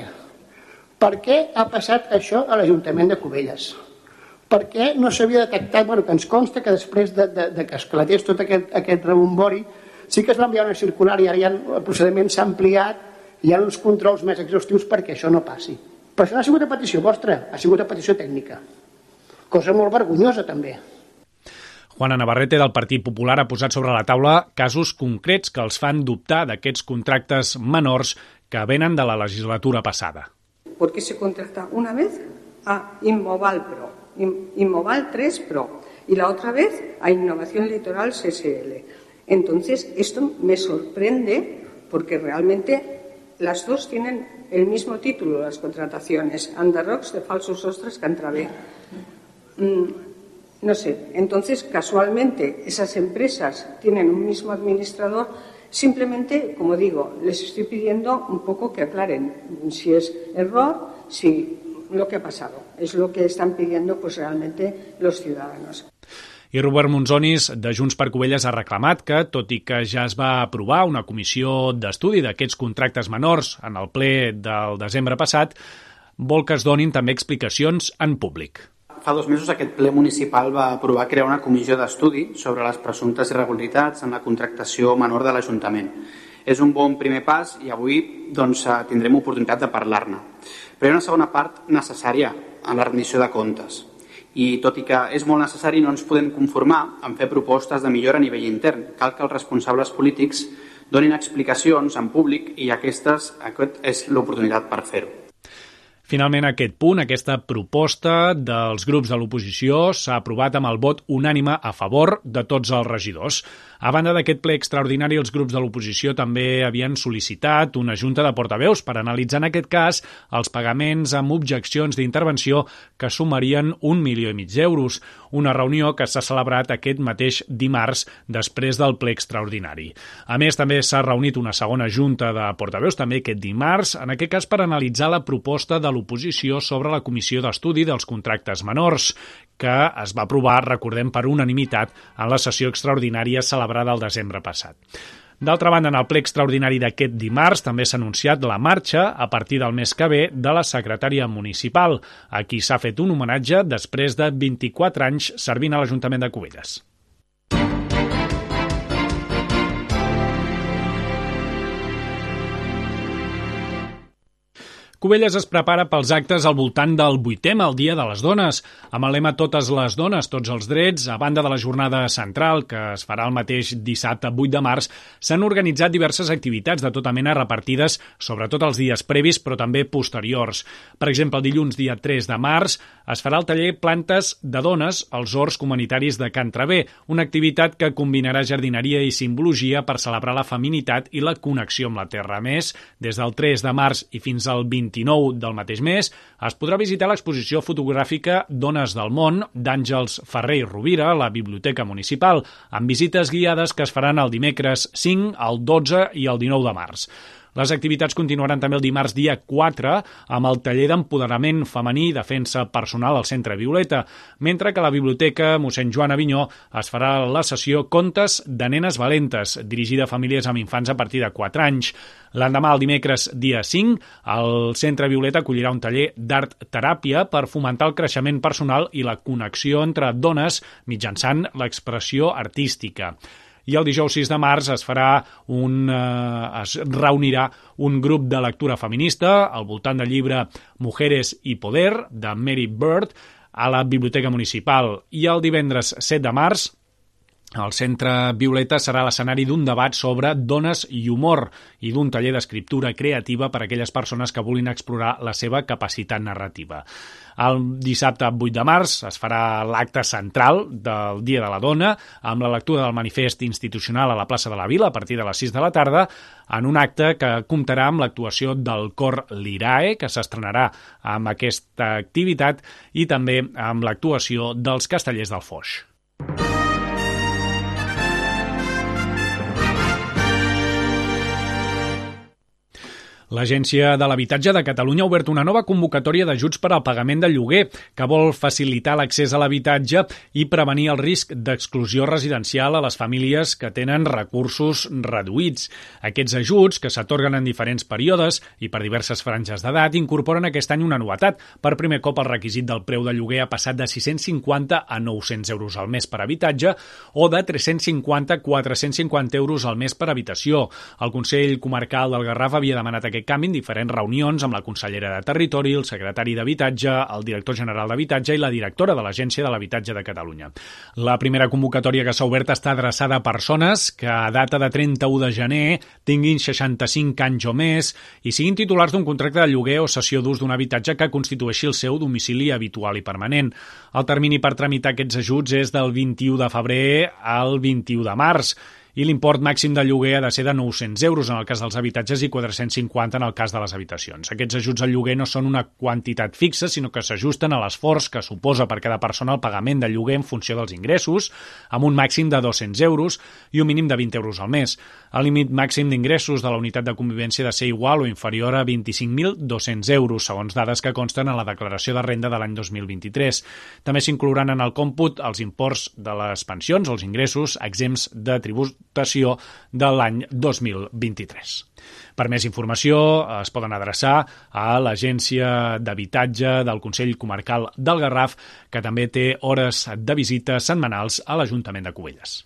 per què ha passat això a l'Ajuntament de Cubelles. Per què no s'havia detectat, bueno, que ens consta que després de, de, de que esclatés tot aquest, aquest rebombori, sí que es va enviar una circular i ara ja el procediment s'ha ampliat i hi ha uns controls més exhaustius perquè això no passi. Però això no ha sigut a petició vostra, ha sigut a petició tècnica. Cosa molt vergonyosa, també. Juana Navarrete, del Partit Popular, ha posat sobre la taula casos concrets que els fan dubtar d'aquests contractes menors que venen de la legislatura passada. Porque se contrata una vez a Inmoval Pro, Inmoval tres Pro, y la otra vez a Innovación Litoral C S L. Entonces, esto me sorprende porque realmente las dos tienen el mismo título, las contrataciones, Underrocks de falsos ostras Cantravé. Mm, no sé, entonces casualmente esas empresas tienen un mismo administrador. Simplemente, como digo, les estoy pidiendo un poco que aclaren si es error, si lo que ha pasado. Es lo que están pidiendo pues realmente los ciudadanos. I Robert Monzonis, de Junts per Cubelles, ha reclamat que, tot i que ja es va aprovar una comissió d'estudi d'aquests contractes menors en el ple del desembre passat, vol que es donin també explicacions en públic. Fa dos mesos aquest ple municipal va aprovar crear una comissió d'estudi sobre les presumptes irregularitats en la contractació menor de l'Ajuntament. És un bon primer pas i avui doncs, tindrem oportunitat de parlar-ne. Però hi ha una segona part necessària en la rendició de comptes. I tot i que és molt necessari, no ens podem conformar en fer propostes de millora a nivell intern. Cal que els responsables polítics donin explicacions en públic i aquestes, aquest és l'oportunitat per fer-ho. Finalment, aquest punt, aquesta proposta dels grups de l'oposició s'ha aprovat amb el vot unànime a favor de tots els regidors. A banda d'aquest ple extraordinari, els grups de l'oposició també havien sol·licitat una junta de portaveus per analitzar en aquest cas els pagaments amb objeccions d'intervenció que sumarien un milió i mig d'euros, una reunió que s'ha celebrat aquest mateix dimarts després del ple extraordinari. A més, també s'ha reunit una segona junta de portaveus, també aquest dimarts, en aquest cas per analitzar la proposta de l'oposició sobre la comissió d'estudi dels contractes menors, que es va aprovar, recordem, per unanimitat en la sessió extraordinària celebrada el desembre passat. D'altra banda, en el ple extraordinari d'aquest dimarts també s'ha anunciat la marxa a partir del mes que ve de la secretària municipal, a qui s'ha fet un homenatge després de vint-i-quatre anys servint a l'Ajuntament de Cubelles. Cubelles es prepara pels actes al voltant del vuitè, el Dia de les Dones, amb el lema Totes les dones, tots els drets. A banda de la jornada central, que es farà el mateix dissabte vuit de març, s'han organitzat diverses activitats de tota mena repartides, sobretot els dies previs, però també posteriors. Per exemple, el dilluns, dia tres de març, es farà el taller Plantes de Dones als horts comunitaris de Can Traver, una activitat que combinarà jardineria i simbologia per celebrar la feminitat i la connexió amb la terra. A més, des del tres de març i fins al vint-i-nou del mateix mes, es podrà visitar l'exposició fotogràfica Dones del Món d'Àngels Ferrer i Rovira a la Biblioteca Municipal, amb visites guiades que es faran el dimecres cinc, el dotze i el dinou de març. Les activitats continuaran també el dimarts dia quatre amb el taller d'empoderament femení i defensa personal al Centre Violeta, mentre que a la Biblioteca Mossèn Joan Avinyó es farà la sessió Contes de nenes valentes, dirigida a famílies amb infants a partir de quatre anys. L'endemà, el dimecres dia cinc, el Centre Violeta acollirà un taller d'art-teràpia per fomentar el creixement personal i la connexió entre dones mitjançant l'expressió artística. I el dijous sis de març es farà un, eh, es reunirà un grup de lectura feminista al voltant del llibre Mujeres y Poder, de Mary Bird, a la Biblioteca Municipal. I el divendres set de març, el Centre Violeta serà l'escenari d'un debat sobre dones i humor i d'un taller d'escriptura creativa per a aquelles persones que vulguin explorar la seva capacitat narrativa. El dissabte vuit de març es farà l'acte central del Dia de la Dona amb la lectura del manifest institucional a la plaça de la Vila a partir de les sis de la tarda, en un acte que comptarà amb l'actuació del cor Lirae, que s'estrenarà amb aquesta activitat, i també amb l'actuació dels Castellers del Foix. L'Agència de l'Habitatge de Catalunya ha obert una nova convocatòria d'ajuts per al pagament del lloguer, que vol facilitar l'accés a l'habitatge i prevenir el risc d'exclusió residencial a les famílies que tenen recursos reduïts. Aquests ajuts, que s'atorguen en diferents períodes i per diverses franges d'edat, incorporen aquest any una novetat. Per primer cop el requisit del preu de lloguer ha passat de sis-cents cinquanta a nou-cents euros al mes per habitatge o de tres-cents cinquanta a quatre-cents cinquanta euros al mes per habitació. El Consell Comarcal del Garraf havia demanat aquest canvi en diferents reunions amb la consellera de Territori, el secretari d'Habitatge, el director general d'Habitatge i la directora de l'Agència de l'Habitatge de Catalunya. La primera convocatòria que s'ha obert està adreçada a persones que a data de trenta-u de gener tinguin seixanta-cinc anys o més i siguin titulars d'un contracte de lloguer o cessió d'ús d'un habitatge que constitueixi el seu domicili habitual i permanent. El termini per tramitar aquests ajuts és del vint-i-u de febrer al vint-i-u de març. I l'import màxim de lloguer ha de ser de nou-cents euros en el cas dels habitatges i quatre-cents cinquanta en el cas de les habitacions. Aquests ajuts al lloguer no són una quantitat fixa, sinó que s'ajusten a l'esforç que suposa per cada persona el pagament de lloguer en funció dels ingressos, amb un màxim de dos-cents euros i un mínim de vint euros al mes. El límit màxim d'ingressos de la unitat de convivència ha de ser igual o inferior a vint-i-cinc mil dos-cents euros, segons dades que consten en la declaració de renda de l'any dos mil vint-i-tres. També s'inclouran en el còmput els imports de les pensions, els ingressos exempts de tribut de l'any dos mil vint-i-tres. Per més informació es poden adreçar a l'Agència d'Habitatge del Consell Comarcal del Garraf, que també té hores de visita setmanals a l'Ajuntament de Cubelles.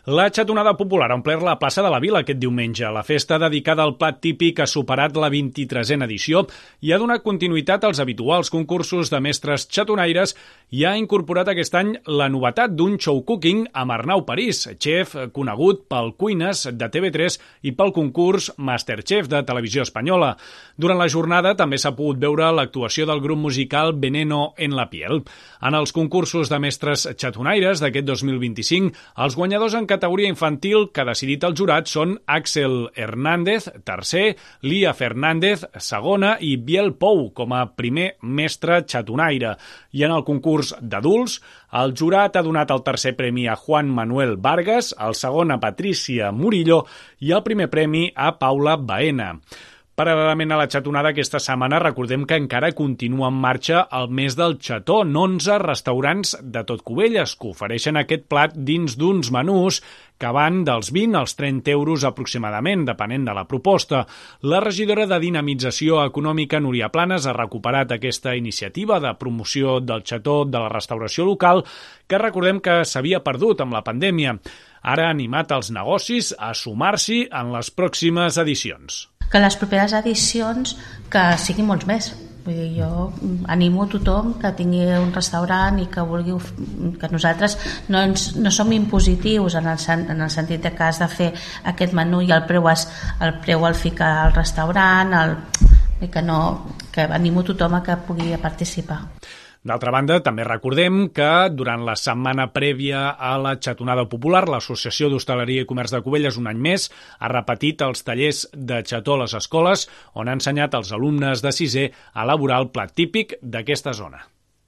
La xatonada popular ha omplert la plaça de la Vila aquest diumenge. La festa dedicada al plat típic ha superat la vint-i-tresena edició i ha donat continuïtat als habituals concursos de mestres xatonaires i ha incorporat aquest any la novetat d'un show cooking amb Arnau París, xef conegut pel Cuines de T V tres i pel concurs Masterchef de Televisió Espanyola. Durant la jornada també s'ha pogut veure l'actuació del grup musical Veneno en la Piel. En els concursos de mestres xatonaires d'aquest dos mil vint-i-cinc, els guanyadors en categoria infantil que ha decidit el jurat són Axel Hernández, tercer, Lia Fernández, segona, i Biel Pou com a primer mestre xatonaire. I en el concurs d'adults, el jurat ha donat el tercer premi a Juan Manuel Vargas, el segon a Patricia Murillo i el primer premi a Paula Baena. Paral·lelament a la xatonada, aquesta setmana recordem que encara continua en marxa el mes del xató, en onze restaurants de tot Cubelles que ofereixen aquest plat dins d'uns menús que van dels vint als trenta euros aproximadament, depenent de la proposta. La regidora de Dinamització Econòmica, Núria Planes, ha recuperat aquesta iniciativa de promoció del xató de la restauració local, que recordem que s'havia perdut amb la pandèmia. Ara ha animat els negocis a sumar-s'hi en les pròximes edicions. Que les properes edicions que siguin molts més. Vull dir, jo animo a tothom que tingui un restaurant i que vulgui que nosaltres no, ens, no som impositius en el, en el sentit de que has de fer aquest menú i el preu, es, el preu el fica al restaurant, el, que, no, que animo a tothom a que pugui participar. D'altra banda, també recordem que durant la setmana prèvia a la xatonada popular, l'Associació d'Hostaleria i Comerç de Cubelles un any més ha repetit els tallers de xató a les escoles on ha ensenyat als alumnes de sisè a elaborar el plat típic d'aquesta zona.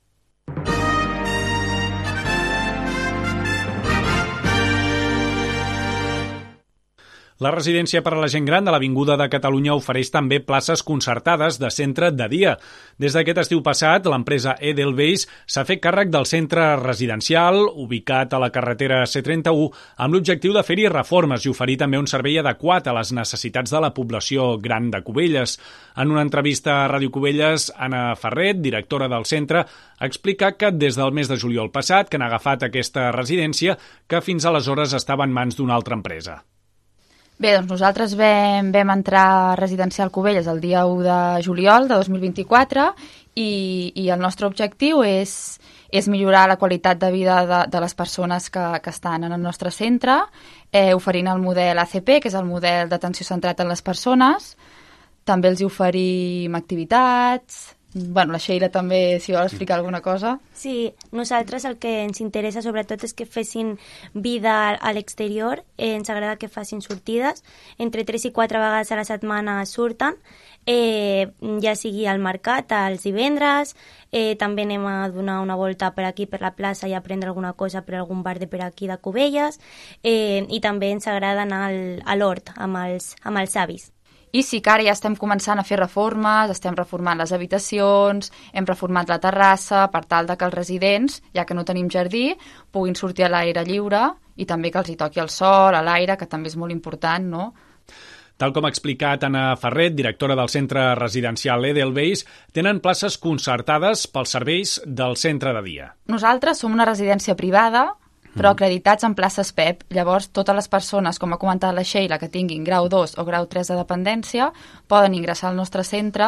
La residència per a la gent gran de l'Avinguda de Catalunya ofereix també places concertades de centre de dia. Des d'aquest estiu passat, l'empresa Edelweiss s'ha fet càrrec del centre residencial ubicat a la carretera C trenta-u amb l'objectiu de fer-hi reformes i oferir també un servei adequat a les necessitats de la població gran de Cubelles. En una entrevista a Ràdio Cubelles, Anna Ferret, directora del centre, ha explicat que des del mes de juliol passat que han agafat aquesta residència que fins aleshores estava en mans d'una altra empresa. Bé, doncs nosaltres vam, vam entrar a Residencial Cubelles el dia u de juliol de dos mil vint-i-quatre i, i el nostre objectiu és, és millorar la qualitat de vida de, de les persones que, que estan en el nostre centre, eh, oferint el model A C P, que és el model d'atenció centrat en les persones. També els hi oferim activitats. Bueno, la Sheila també, si vol explicar alguna cosa. Sí, nosaltres el que ens interessa sobretot és que fessin vida a l'exterior, eh, ens agrada que facin sortides, entre tres i quatre vegades a la setmana surten, eh, ja sigui al mercat, als divendres, eh, també anem a donar una volta per aquí, per la plaça, i a prendre alguna cosa per algun bar de per aquí de Cubelles, eh, i també ens agrada anar al, a l'hort amb els, amb els avis. I sí que ara ja estem començant a fer reformes, estem reformant les habitacions, hem reformat la terrassa per tal de que els residents, ja que no tenim jardí, puguin sortir a l'aire lliure i també que els hi toqui el sol, a l'aire, que també és molt important, no? Tal com ha explicat Anna Ferret, directora del centre residencial Edelweiss, tenen places concertades pels serveis del centre de dia. Nosaltres som una residència privada, però acreditats en places P E P. Llavors, totes les persones, com ha comentat la Sheila, que tinguin grau dos o grau tres de dependència, poden ingressar al nostre centre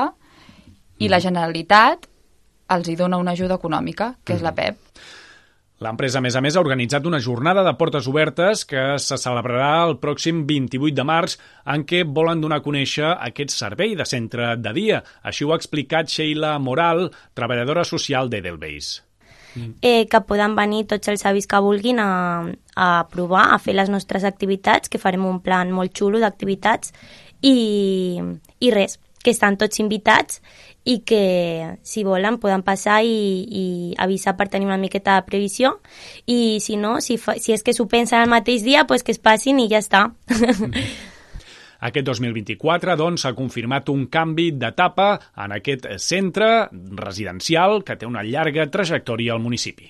i la Generalitat els hi dona una ajuda econòmica, que és la P E P. L'empresa, a més a més, ha organitzat una jornada de portes obertes que se celebrarà el pròxim vint-i-vuit de març, en què volen donar a conèixer aquest servei de centre de dia. Així ho ha explicat Sheila Moral, treballadora social d'Edelweiss. Eh, que poden venir tots els avis que vulguin a, a provar, a fer les nostres activitats, que farem un plan molt xulo d'activitats i, i res, que estan tots invitats i que si volen poden passar i, i avisar per tenir una miqueta de previsió i si no, si, fa, si és que s'ho pensen el mateix dia, pues que es passin i ja està. Aquest dos mil vint-i-quatre, doncs, s'ha confirmat un canvi d'etapa en aquest centre residencial que té una llarga trajectòria al municipi.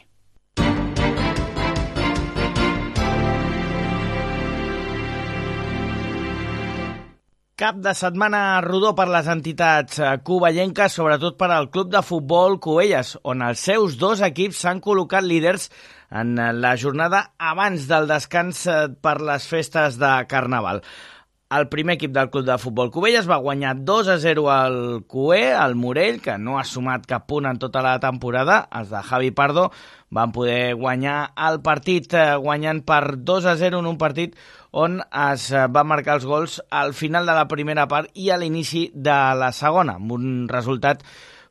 Cap de setmana rodó per les entitats covellenques, sobretot per al Club de Futbol Cubelles, on els seus dos equips s'han col·locat líders en la jornada abans del descans per les festes de Carnaval. El primer equip del Club de Futbol Cubelles va guanyar dos a zero al Cué, al Morell, que no ha sumat cap punt en tota la temporada. Els de Javi Pardo van poder guanyar el partit guanyant per dos a zero en un partit on es va marcar els gols al final de la primera part i a l'inici de la segona, amb un resultat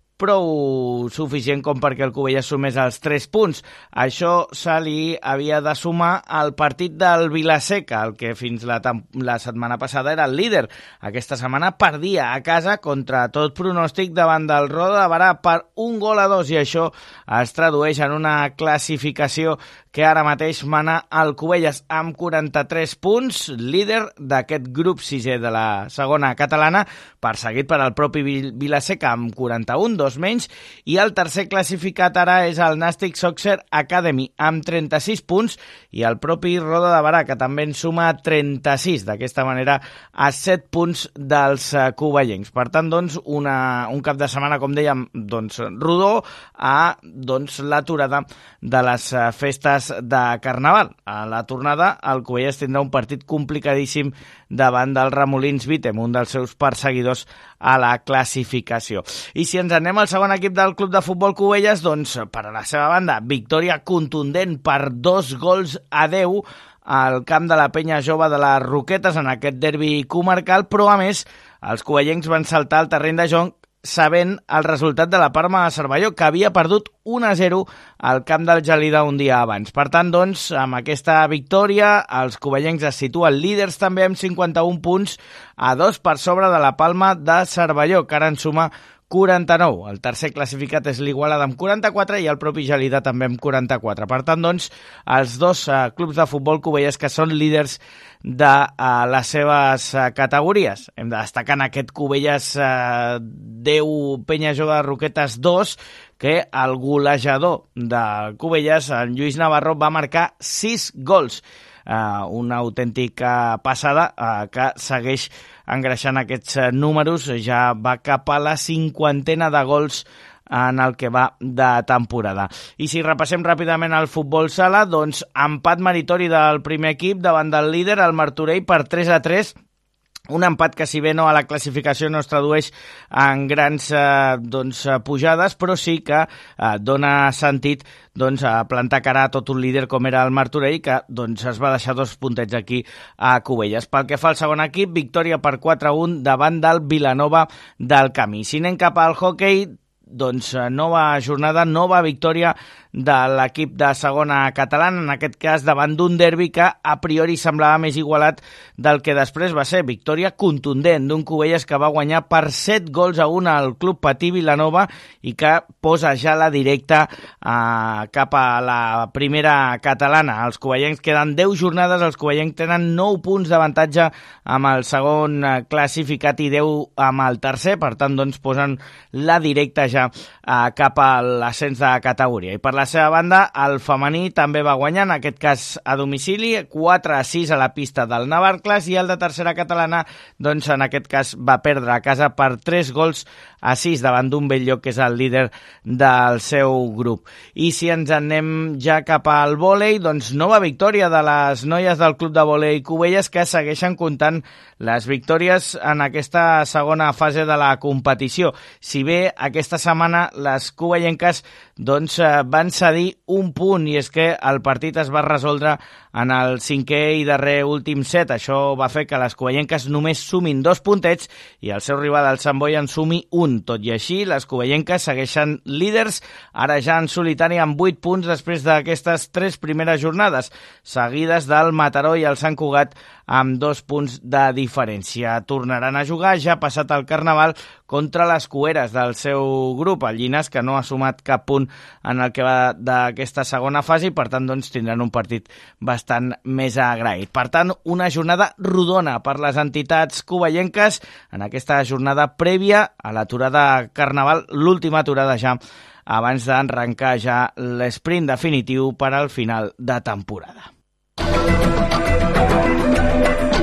prou suficient com perquè el Cubelles sumés els tres punts. Això se li havia de sumar al partit del Vilaseca, el que fins la, la setmana passada era el líder. Aquesta setmana perdia a casa contra tot pronòstic davant del Roda de Barà per un gol a dos, i això es tradueix en una classificació que ara mateix mana el Cubelles amb quaranta-tres punts, líder d'aquest grup sisè de la segona catalana, perseguit per al propi Vilaseca amb quaranta-un, dos menys, i el tercer classificat ara és el Nàstic Soccer Academy amb trenta-sis punts, i el propi Roda de Barà, que també en suma trenta-sis, d'aquesta manera a set punts dels cubellencs. Per tant, doncs, una, un cap de setmana, com dèiem, doncs, rodó a doncs, l'aturada de les festes de Carnaval. A la tornada, el Cubelles tindrà un partit complicadíssim davant del Remolins Vítem, un dels seus perseguidors a la classificació. I si ens anem al segon equip del Club de Futbol Cubelles, doncs, per a la seva banda, victòria contundent per dos gols a deu al camp de la Penya Jove de les Roquetes en aquest derbi comarcal, però a més, els cubellencs van saltar al terreny de joc sabent el resultat de la Parma de Cervelló, que havia perdut un a zero al camp del Gelida un dia abans. Per tant, doncs, amb aquesta victòria, els cubellencs es situen líders també amb cinquanta-un punts, a dos per sobre de la Palma de Cervelló, que ara en suma quaranta-nou. El tercer classificat és l'Igualada amb quaranta-quatre i el propi Gelida també amb quaranta-quatre. Per tant, doncs, els dos uh, clubs de futbol cubelles que són líders de uh, les seves uh, categories. Hem de destacar en aquest Cubelles uh, deu Penya Jove de Roquetes dos, que el golejador del Cubelles, en Lluís Navarro, va marcar sis gols. Uh, una autèntica passada uh, que segueix engreixant aquests uh, números, ja va cap a la cinquantena de gols en el que va de temporada. I si repassem ràpidament el futbol sala, doncs empat meritori del primer equip davant del líder, el Martorell, per tres a tres, un empat que, si bé no a la classificació, no es tradueix en grans eh, doncs, pujades, però sí que eh, dona sentit doncs, a plantar cara a tot un líder com era el Martorell, que doncs, es va deixar dos puntets aquí a Cubelles. Pel que fa al segon equip, victòria per quatre a un davant del Vilanova del Camí. Si anem cap al hoquei, doncs nova jornada, nova victòria de l'equip de segona catalana, en aquest cas davant d'un derbi que a priori semblava més igualat del que després va ser. Victòria contundent d'un Cubelles que va guanyar per set gols a un al Club Patí Vilanova i que posa ja la directa eh, cap a la primera catalana. Els cubellencs queden deu jornades, els cubellencs tenen nou punts d'avantatge amb el segon classificat i deu amb el tercer, per tant doncs posen la directa ja eh, cap a l'ascens de categoria. I per la seva banda, el femení també va guanyar, en aquest cas a domicili, quatre a sis a la pista del Navarcles, i el de tercera catalana, doncs en aquest cas va perdre a casa per tres gols a sis davant d'un Belllloc, que és el líder del seu grup. I si ens anem ja cap al vòlei, doncs nova victòria de les noies del Club de Vòlei Cubelles, que segueixen comptant les victòries en aquesta segona fase de la competició. Si bé aquesta setmana les cubellenques doncs, van cedir un punt, i és que el partit es va resoldre en el cinquè i darrer últim set. Això va fer que les cubellenques només sumin dos puntets i el seu rival, el Sant Boi, en sumi un. Tot i així, les cubellenques segueixen líders, ara ja en solitari amb vuit punts després d'aquestes tres primeres jornades, seguides del Mataró i el Sant Cugat amb dos punts de diferència. Tornaran a jugar, ja passat el Carnaval, contra les cueres del seu grup, el Llinàs, que no ha sumat cap punt en el que va d'aquesta segona fase, i per tant doncs, tindran un partit bastant més agraït. Per tant, una jornada rodona per les entitats cubellenques en aquesta jornada prèvia a l'aturada Carnaval, l'última aturada ja abans d'arrencar ja l'esprint definitiu per al final de temporada.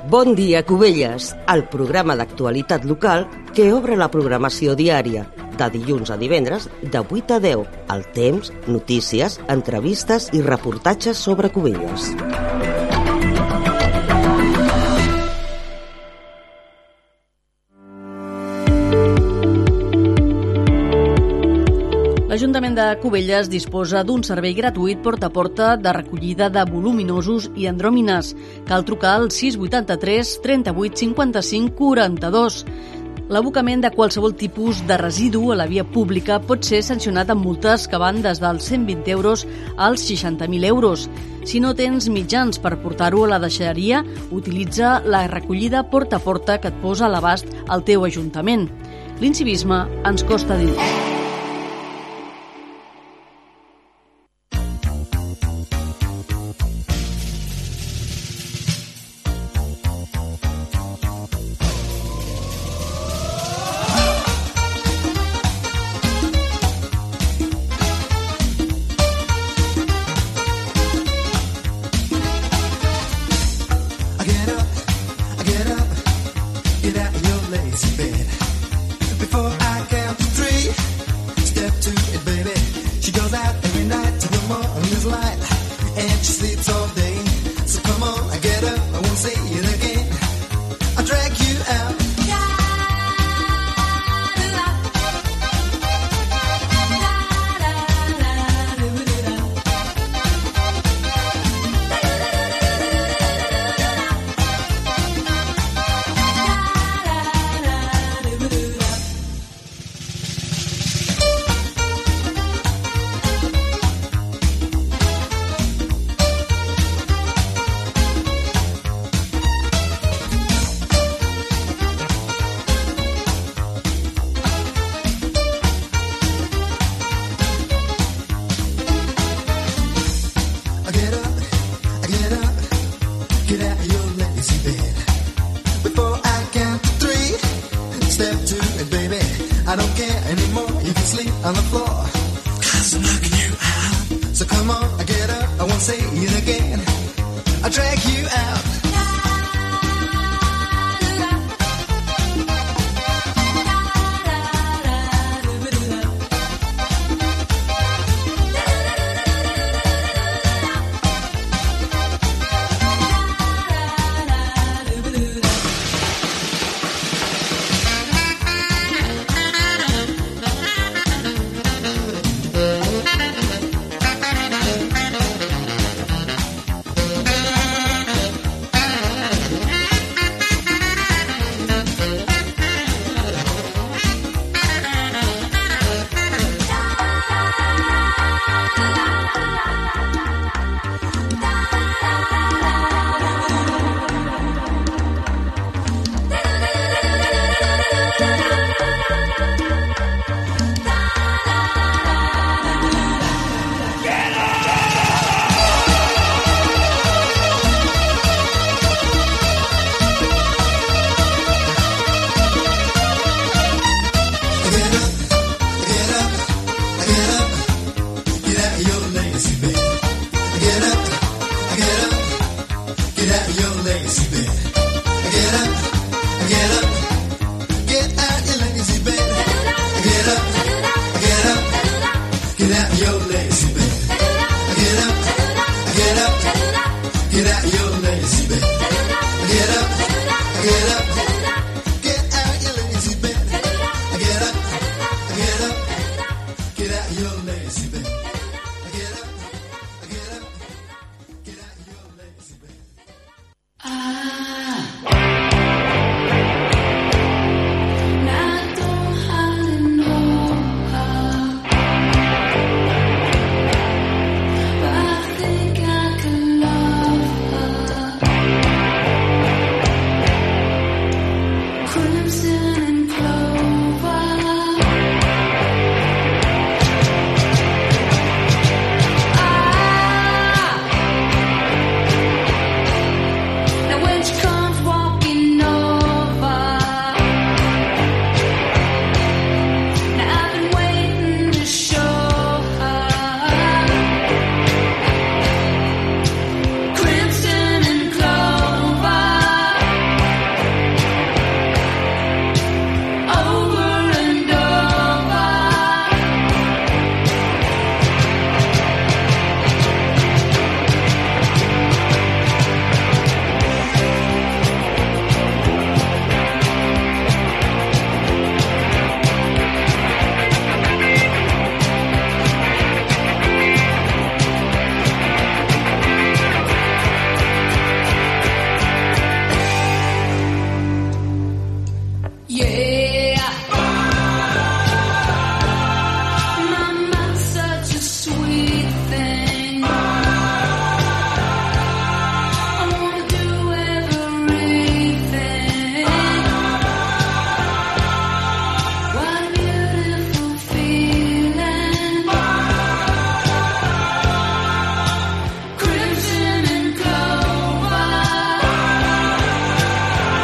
Bon dia, Cubelles, el programa d'actualitat local que obre la programació diària, de dilluns a divendres, de vuit a deu, al temps, notícies, entrevistes i reportatges sobre Cubelles. L'Ajuntament de Cubelles disposa d'un servei gratuït porta a porta de recollida de voluminosos i andròmines. Cal trucar al sis vuitanta-tres trenta-vuit cinquanta-cinc quaranta-dos. L'abocament de qualsevol tipus de residu a la via pública pot ser sancionat amb multes que van des dels cent vint euros als seixanta mil euros. Si no tens mitjans per portar-ho a la deixalleria, utilitza la recollida porta a porta que et posa a l'abast al teu ajuntament. L'incivisme ens costa dir.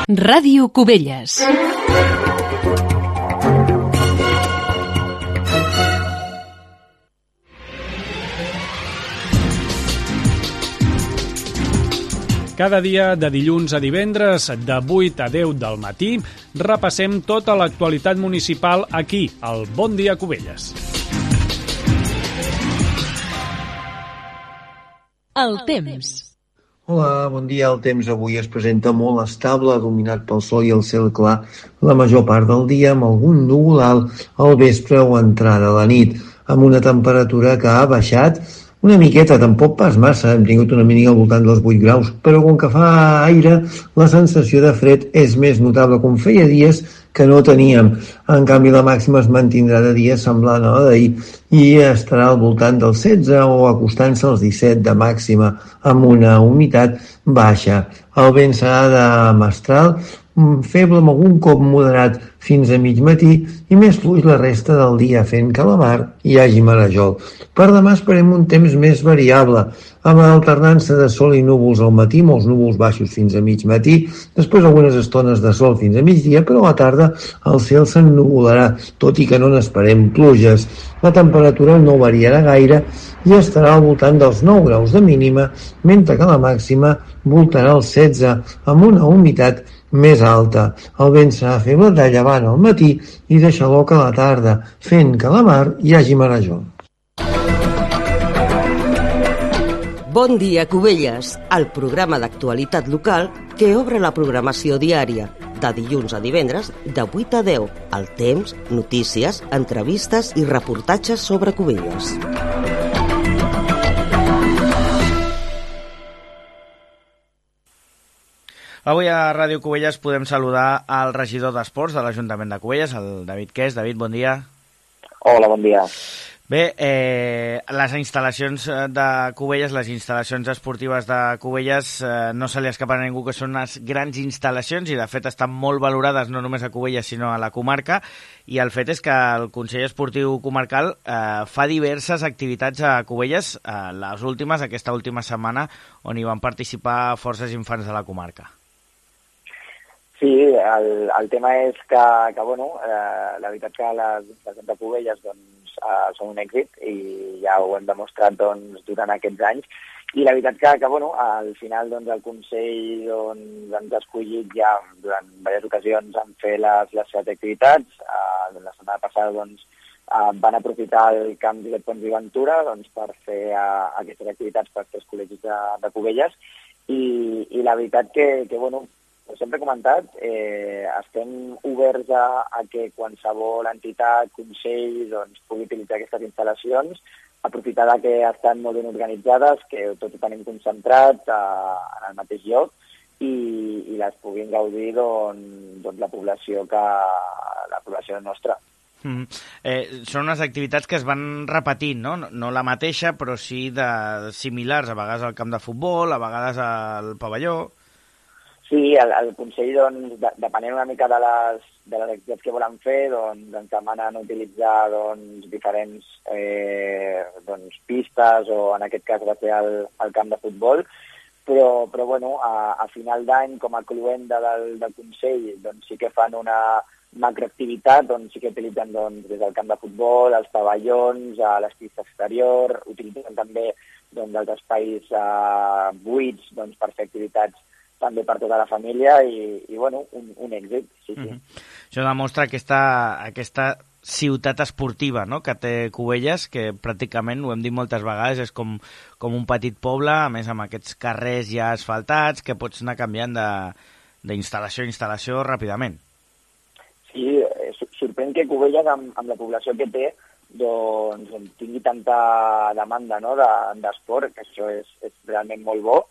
Ràdio Cubelles. Cada dia, de dilluns a divendres, de vuit a deu del matí, repassem tota l'actualitat municipal aquí, al Bon Dia Cubelles. El temps. Hola, bon dia. El temps avui es presenta molt estable, dominat pel sol i el cel clar la major part del dia, amb algun núvol alt al vespre o entrada a la nit, amb una temperatura que ha baixat una miqueta, tampoc pas massa, hem tingut una mínima al voltant dels vuit graus, però com que fa aire, la sensació de fred és més notable, com feia dies que no teníem. En canvi, la màxima es mantindrà de dia semblant a la d'ahir i estarà al voltant dels setze o acostant-se als disset de màxima, amb una humitat baixa. El vent serà de mestral, feble amb algun cop moderat fins a mig matí i més fluix la resta del dia, fent que a la mar hi hagi marejol. Per demà esperem un temps més variable, amb alternança de sol i núvols al matí, molts núvols baixos fins a mig matí, després algunes estones de sol fins a migdia, però a la tarda el cel s'ennuvolarà, tot i que no n'esperem pluges. La temperatura no variarà gaire i estarà al voltant dels nou graus de mínima, mentre que la màxima voltarà els setze, amb una humitat més alta. El vent serà feble de llevant al matí i de xaloc a la tarda, fent que a la mar hi hagi marejol. Bon dia, Cubelles, el programa d'actualitat local que obre la programació diària, de dilluns a divendres, de vuit a deu. El temps, notícies, entrevistes i reportatges sobre Cubelles. Avui a Ràdio Cubelles podem saludar al regidor d'Esports de l'Ajuntament de Cubelles, el David Qués. David, bon dia. Hola, bon dia. Bé, eh, les instal·lacions de Cubelles, les instal·lacions esportives de Cubelles, eh, no se li escapa a ningú que són unes grans instal·lacions i de fet estan molt valorades no només a Cubelles sinó a la comarca, i el fet és que el Consell Esportiu Comarcal eh, fa diverses activitats a Cubelles, eh, les últimes, aquesta última setmana, on hi van participar forces infants de la comarca. Sí, el, el tema és que, que bueno, eh, la veritat que les instal·lacions de Cubelles doncs, eh, són un èxit i ja ho hem demostrat doncs, durant aquests anys. I la veritat que, que bueno, al final doncs, el Consell doncs, ens ha escollit ja durant diverses ocasions en fer les, les seves activitats. Eh, la setmana passada doncs, eh, van aprofitar el camp Josep Pons i Ventura doncs, per fer eh, aquestes activitats per tres col·legis de, de Cubelles. I, i la veritat que, que bueno, sempre he comentat, eh, estem oberts a, a que qualsevol entitat, consell, doncs, pugui utilitzar aquestes instal·lacions, aprofitar que estan molt ben organitzades, que tot ho tenim concentrat a, en el mateix lloc i, i les puguin gaudir doncs, doncs, la població que la població nostra. Mm. Eh, són unes activitats que es van repetint, no? No la mateixa, però sí de similars, a vegades al camp de futbol, a vegades al pavelló. Sí, el, el Consell, doncs, de, depenent una mica de les, de les activitats que volen fer, doncs, ens demanen utilitzar doncs, diferents eh, doncs, pistes, o en aquest cas va ser el, el camp de futbol, però, però bueno, a, a final d'any, com a cluenda del, del Consell, doncs, sí que fan una macroactivitat, doncs sí que utilitzen doncs, des del camp de futbol, els pavellons, a les pistes exterior, utilitzen també doncs, els espais eh, buits doncs, per fer activitats també per tota la família i, i bueno, un, un èxit, sí, sí. Mm-hmm. Això demostra aquesta, aquesta ciutat esportiva, no?, que té Cubelles, que pràcticament, ho hem dit moltes vegades, és com, com un petit poble, a més amb aquests carrers ja asfaltats, que pots anar canviant d'instal·lació a instal·lació ràpidament. Sí, sorprèn que Cubelles, amb, amb la població que té, doncs tingui tanta demanda, no?, d'esport, que això és, és realment molt bo.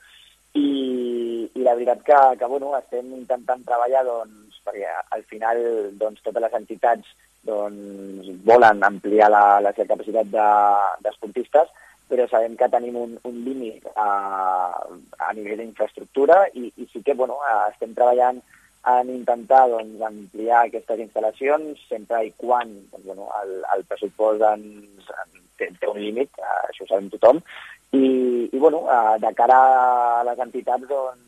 I, i la veritat que, que bueno, estem intentant treballar doncs, perquè al final doncs, totes les entitats doncs, volen ampliar la, la seva capacitat d'esportistes, de, però sabem que tenim un, un límit a, a nivell d'infraestructura i, i sí que bueno, estem treballant en intentar doncs, ampliar aquestes instal·lacions sempre i quan doncs, bueno, el, el pressupost ens, té, té un límit, això ho sabem tothom. I, i bueno, de cara a les entitats, doncs,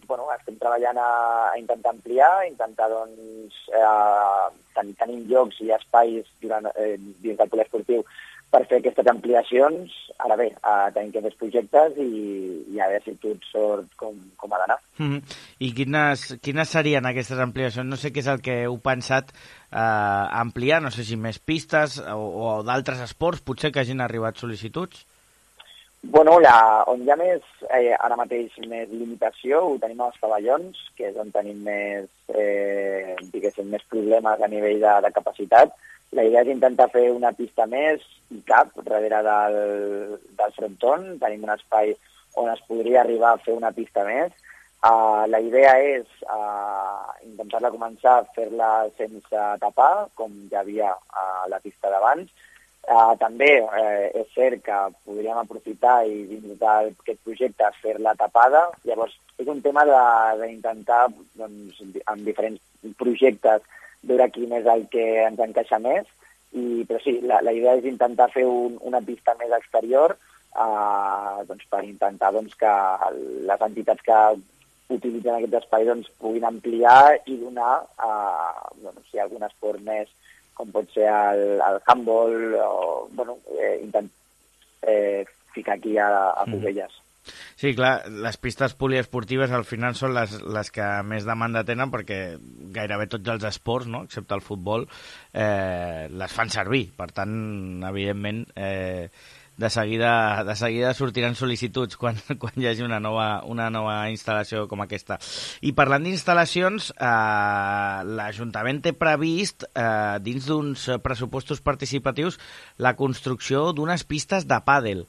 bueno, estem treballant a, a intentar ampliar, intentar, doncs, eh, ten, tenim llocs i espais durant, eh, dins del poliesportiu per fer aquestes ampliacions. Ara bé, eh, tenim aquests projectes i, i a veure si tot sort com, com ha d'anar. Mm -hmm. I quines, quines serien aquestes ampliacions? No sé què és el que heu pensat eh, ampliar, no sé si més pistes o, o d'altres esports, potser que hagin arribat sol·licituds? Bueno, la, on hi ha més, eh, ara mateix més limitació, ho tenim als pavellons, que és on tenim més, eh, diguéssim, més problemes a nivell de, de capacitat. La idea és intentar fer una pista més i cap darrere del, del fronton. Tenim un espai on es podria arribar a fer una pista més. Uh, la idea és uh, intentar-la començar a fer-la sense tapar, com ja havia a la pista d'abans. Uh, també eh, és cert que podríem aprofitar i dins d'aquest projecte fer-la tapada. Llavors, és un tema d'intentar, doncs, amb diferents projectes, veure quin és el que ens encaixa més, i, però sí, la, la idea és intentar fer un, una pista més exterior uh, doncs, per intentar doncs, que les entitats que utilitzen aquest espai doncs, puguin ampliar i donar uh, bueno, si algun esport més, com pot ser el, el handball, o bueno, eh, intent, eh, ficar aquí a, a Cubelles. Mm. Sí, clar, les pistes poliesportives al final són les, les que més demanda tenen, perquè gairebé tots els esports, no?, excepte el futbol, eh, les fan servir. Per tant, evidentment, eh, de seguida, de seguida sortiran sol·licituds quan, quan hi hagi una nova, una nova instal·lació com aquesta. I parlant d'instal·lacions, eh, l'Ajuntament té previst, eh, dins d'uns pressupostos participatius, la construcció d'unes pistes de pàdel.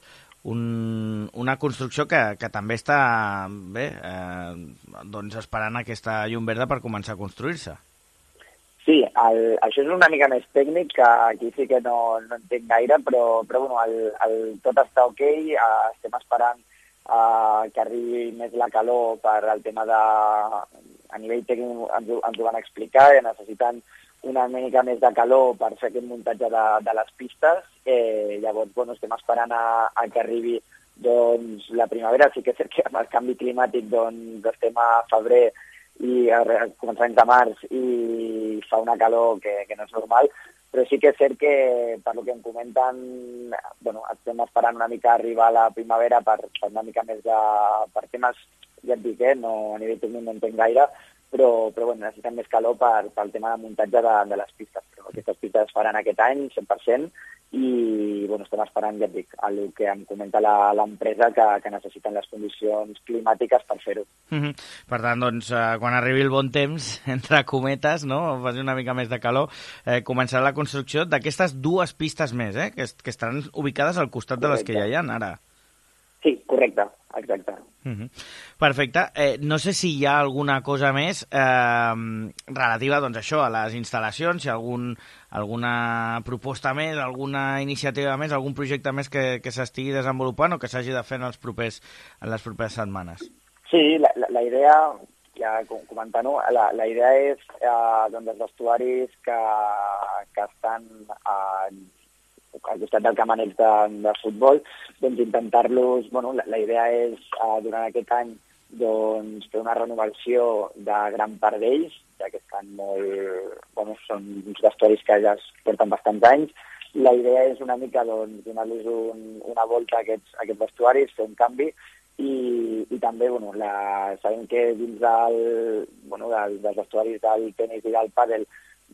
Un, una construcció que, que també està bé, eh, doncs esperant aquesta llum verda per començar a construir-se. Sí, el, això és una mica més tècnic, que aquí sí que no, no entenc gaire, però, però bueno, el, el, tot està ok, eh, estem esperant eh, que arribi més la calor per al tema de... A nivell tècnic ens, ens ho van explicar, que necessiten una mica més de calor per fer aquest muntatge de, de les pistes. Eh, llavors, bueno, estem esperant a, a que arribi doncs, la primavera. Sí que és cert que amb el canvi climàtic doncs, estem a febrer i a començaments de març i fa una calor que, que no és normal, però sí que és cert que, per lo que em comenten, bueno, estem esperant una mica arribar a la primavera per, per una mica més de... per temes, ja et dic, eh, no, a nivell tècnic no entenc gaire, però, però bueno, necessiten més calor per, pel tema de muntatge de, de les pistes. Però aquestes pistes es faran aquest any, cent per cent, i bueno, estem esperant, ja et dic, el que em comenta l'empresa, que, que necessiten les condicions climàtiques per fer-ho. Mm-hmm. Per tant, doncs, eh, quan arribi el bon temps, entre cometes, no?, faci una mica més de calor, eh, començarà la construcció d'aquestes dues pistes més, eh?, que, que estaran ubicades al costat correcte de les que ja hi ha ara. Sí, correcte, exacte. Mm-hmm. Perfecte. Eh, no sé si hi ha alguna cosa més eh, relativa, doncs, això, a les instal·lacions, si hi ha algun, alguna proposta més, alguna iniciativa més, algun projecte més que, que s'estigui desenvolupant o que s'hagi de fer en, els propers, en les properes setmanes. Sí, la, la, la idea, ja comentant-ho, la, la idea és eh, doncs, els vestuaris que, que estan eh, al costat del camaneig de, de futbol, doncs intentar-los, bueno, la, la idea és eh, durant aquest any doncs, fer una renovació de gran part d'ells, ja que estan molt, bueno, són uns vestuaris que ja es porten bastants anys. La idea és una mica doncs, donar-los un, una volta a aquests, a aquests vestuaris, fer un canvi, i, i també bueno, la, sabem que dins del, bueno, del, dels vestuaris del tenis i del pàdel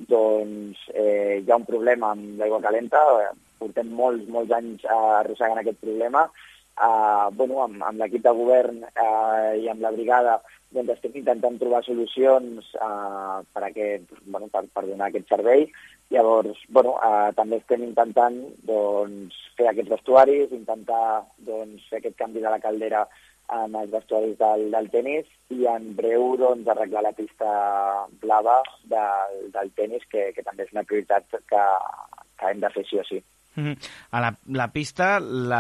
doncs, eh, hi ha un problema amb l'aigua calenta. Portem molts, molts anys eh, arrossegant aquest problema. Eh, bueno, amb, amb l'equip de govern eh, i amb la brigada doncs, estem intentant trobar solucions eh, per, aquest, bueno, per, per donar aquest servei. Llavors, bueno, eh, també estem intentant doncs, fer aquests vestuaris, intentar doncs, fer aquest canvi de la caldera amb els vestuaris del, del tenis i en breu doncs, arreglar la pista blava del, del tenis, que, que també és una prioritat que, que hem de fer sí o sí. Mm-hmm. A la, la pista,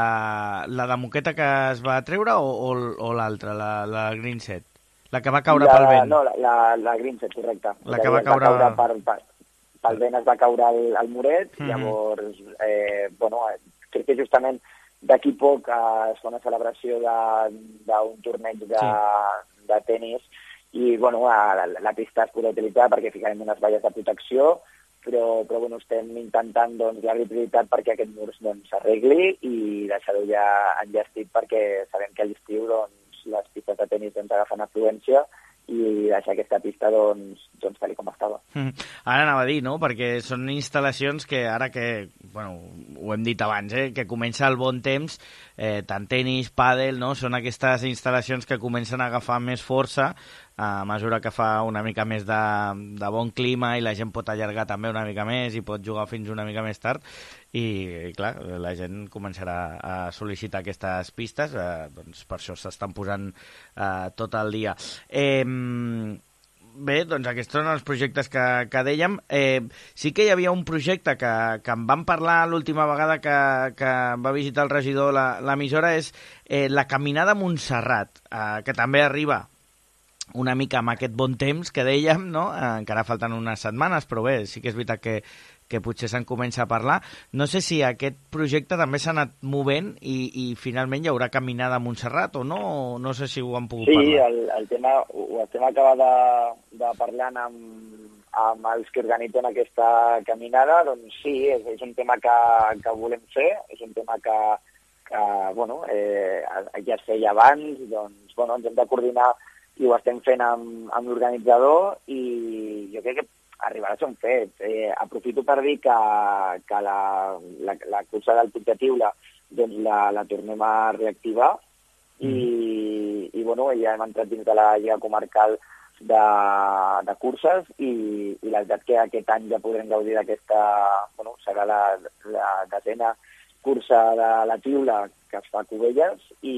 la, la de moqueta que es va treure o, o, o l'altra, la, la green set? La que va caure la, pel vent? No, la, la, la green set, correcte. La que va caure... Va caure per, per, pel vent es va caure el, el muret, mm-hmm. Llavors, eh, bueno, crec que justament d'aquí poc eh, es fa una celebració d'un torneig de, sí. de tenis, i bueno, la, la pista es podrà utilitzar perquè ficarem unes valles de protecció, però, però bueno, estem intentant doncs, la prioritat perquè aquest mur s'arregli doncs, i deixar-ho ja enllestit perquè sabem que a l'estiu doncs, les pistes de tenis doncs, agafen afluència i deixar aquesta pista doncs, doncs tal com estava. Mm. Ara anava a dir, no?, perquè són instal·lacions que ara que, bueno, ho hem dit abans, eh, que comença el bon temps, eh, tant tenis, pàdel, no?, són aquestes instal·lacions que comencen a agafar més força a mesura que fa una mica més de, de bon clima i la gent pot allargar també una mica més i pot jugar fins una mica més tard i, clar, la gent començarà a sol·licitar aquestes pistes, eh, doncs per això s'estan posant eh, tot el dia. Eh, bé, doncs aquests són els projectes que, que dèiem. Eh, sí que hi havia un projecte que, que em van parlar l'última vegada que, que va visitar el regidor l'emissora, és eh, la Caminada a Montserrat, eh, que també arriba una mica amb aquest bon temps que dèiem, no? Eh, encara falten unes setmanes, però bé, sí que és veritat que, que potser se'n comença a parlar. No sé si aquest projecte també s'ha anat movent i, i finalment hi haurà Caminada a Montserrat o no, o no sé si ho han pogut sí, parlar. Sí, el, el tema ho estem acabant de, de parlant amb, amb els que organitzen aquesta caminada, doncs sí, és, és un tema que, que volem fer, és un tema que, que bueno, eh, ja es feia abans, doncs bueno, ens hem de coordinar i ho estem fent amb, amb l'organitzador i jo crec que arribarà a ser un fet. Eh, aprofito per dir que, que la, la, la cursa del Puig de Tiula doncs la, la tornem a reactivar mm. i, i bueno, ja hem entrat dins de la Lliga Comarcal de, de curses i, i la veritat que aquest any ja podrem gaudir d'aquesta, bueno, serà la, la desena cursa de la Tiula que es fa a Cubelles i,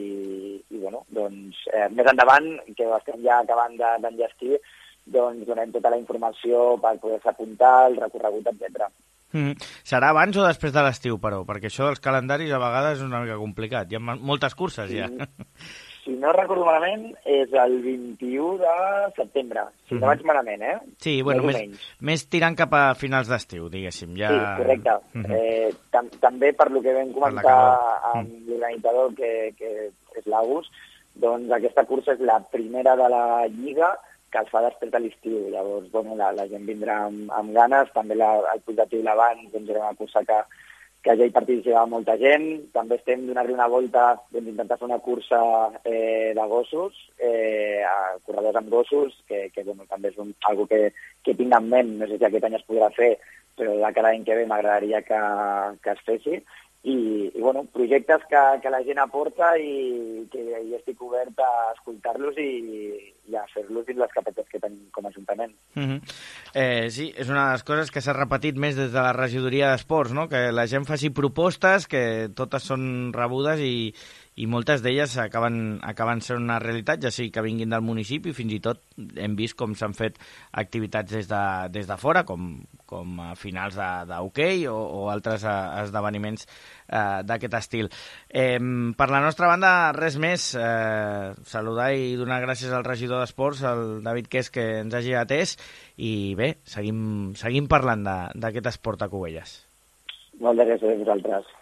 i bueno, doncs, eh, més endavant, que ho estem ja acabant d'enllestir, doncs donem tota la informació per poder-se apuntar, el recorregut, etcètera. Mm. Serà abans o després de l'estiu, però? Perquè això dels calendaris a vegades és una mica complicat. Hi ha moltes curses, sí. Ja. Si no recordo malament, és el vint-i-u de setembre. Si no vaig malament, eh? Sí, bueno, més, més tirant cap a finals d'estiu, diguéssim. Ja... Sí, correcte. Uh-huh. eh, tam també per lo que vam comentar amb uh-huh. l'organitzador, que, que és l'Agus, doncs aquesta cursa és la primera de la Lliga que es fa després de l'estiu. Llavors, bueno, la, la gent vindrà amb, amb ganes. També la, el Puig de Tiula abans doncs, era una cursa que que ja hi participava molta gent. També estem donant-li una volta, doncs, intentar fer una cursa eh, de gossos, eh, a corredors amb gossos, que, que bueno, també és un, algo que, que tinc en ment, no sé si aquest any es podrà fer, però de cada any que ve m'agradaria que, que es fessi. I, i bueno, projectes que, que la gent aporta i que hi estic obert a escoltar-los i, i a fer-los dins les capacitats que tenim com a Ajuntament. Mm-hmm. eh, sí, és una de les coses que s'ha repetit més des de la regidoria d'Esports, no? Que la gent faci propostes, que totes són rebudes i, i moltes d'elles acaben, acaben sent una realitat, ja sigui que vinguin del municipi, fins i tot hem vist com s'han fet activitats des de, des de fora, com, com a finals d'hoquei o, o altres a, esdeveniments eh, d'aquest estil. Eh, per la nostra banda, res més. Eh, saludar i donar gràcies al regidor d'Esports, el David Qués, que ens hagi atès, i bé, seguim, seguim parlant d'aquest esport a Cubelles. Moltes gràcies a vosaltres.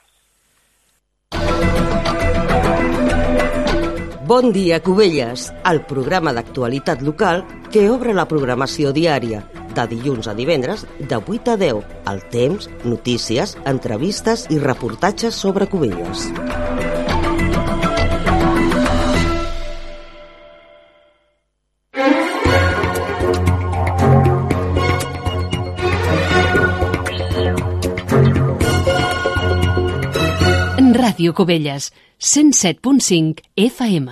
Bon dia, Cubelles, el programa d'actualitat local que obre la programació diària, de dilluns a divendres, de vuit a deu, el temps, notícies, entrevistes i reportatges sobre Cubelles. Ràdio Cubelles, cent set punt cinc F M.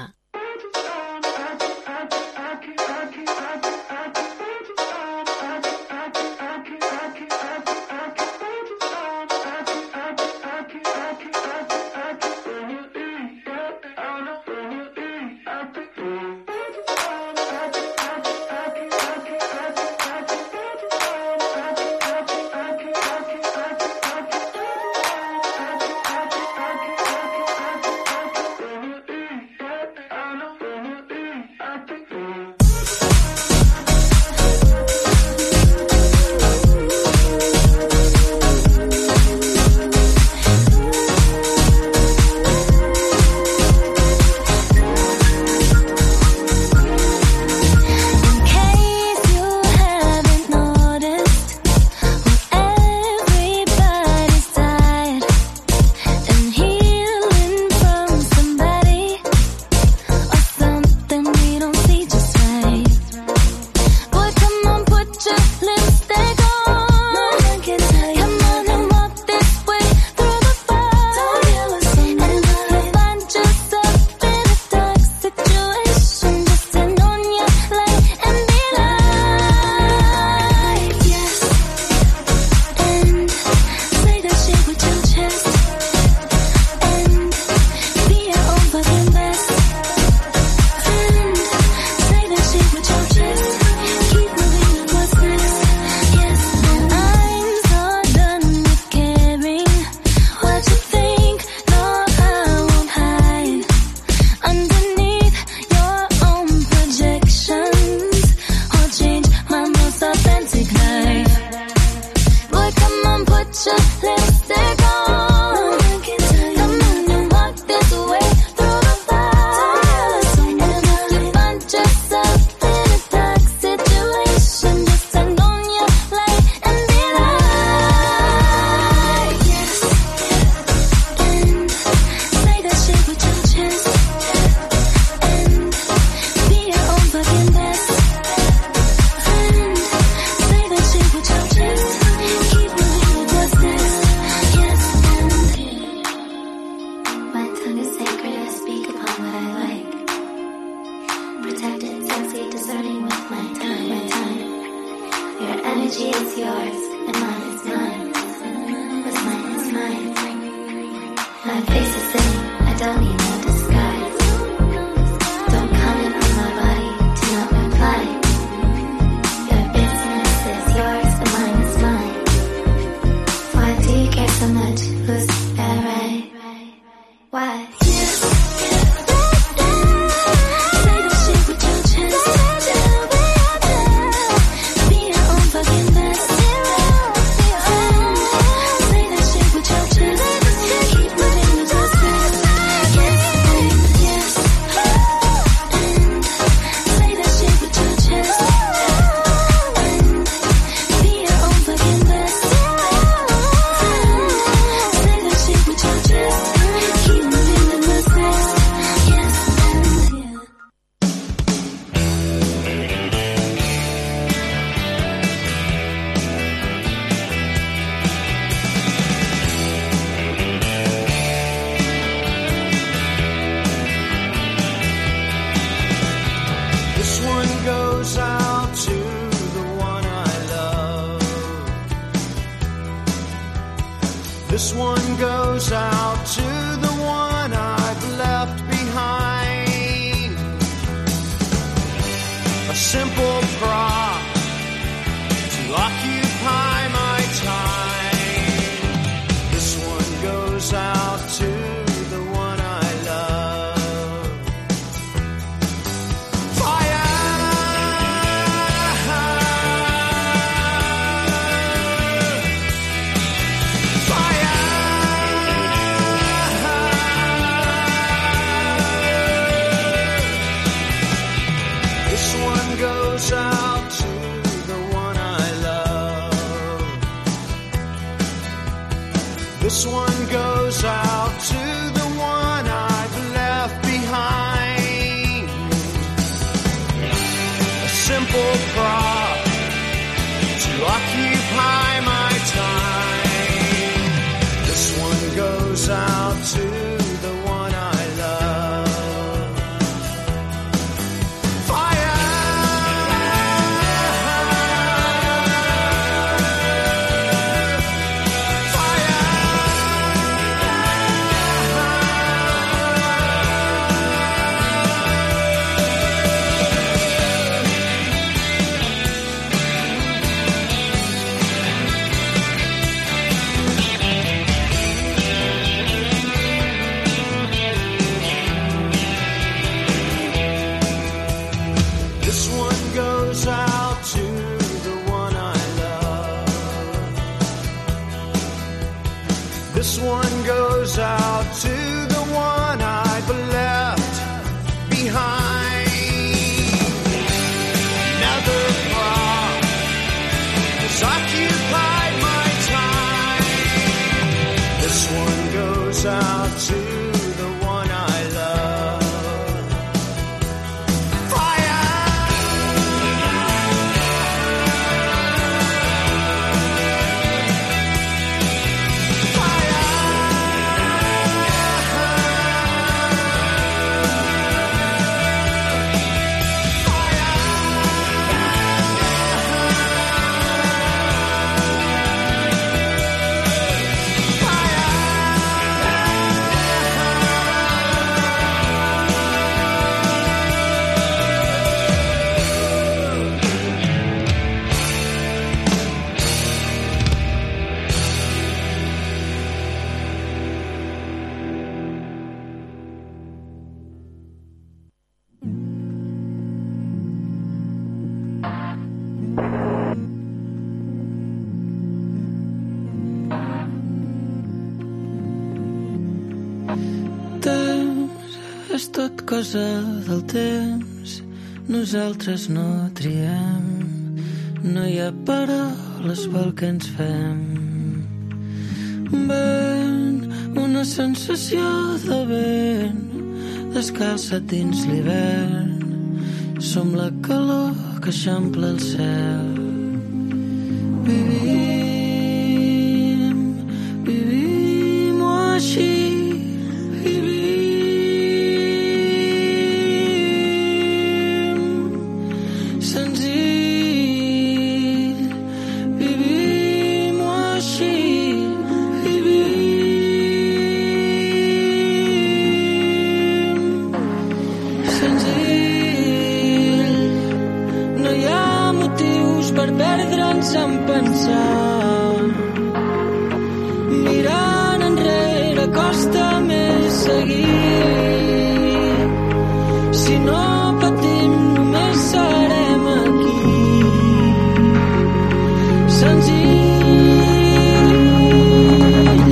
energy is yours and mine is mine. What's mine is mine. My face is same, I don't need no disguise. Don't comment on my body, do not reply. Your business is yours and mine is mine. Why do you care so much? Who's that right? Why? This one goes out to the one I've left behind. A simple prop to occupy my time. This one goes out to the one I love. Fire! Goes out to the one I love. This one goes out to the one I've left behind. A simple prop to occupy my time. This one goes out to the one I love. This one goes out to the one I've left behind. Another prop has occupied my time. This one goes out to the one I love. És tot cosa del temps, nosaltres no triem, no hi ha paraules pel que ens fem. Vent, una sensació de vent, descalça't dins l'hivern, som la calor que eixampla el cel. Vivim, vivim-ho així, deixa'm pensar. Mirant enrere costa més seguir. Si no patim només serem aquí. Senzill.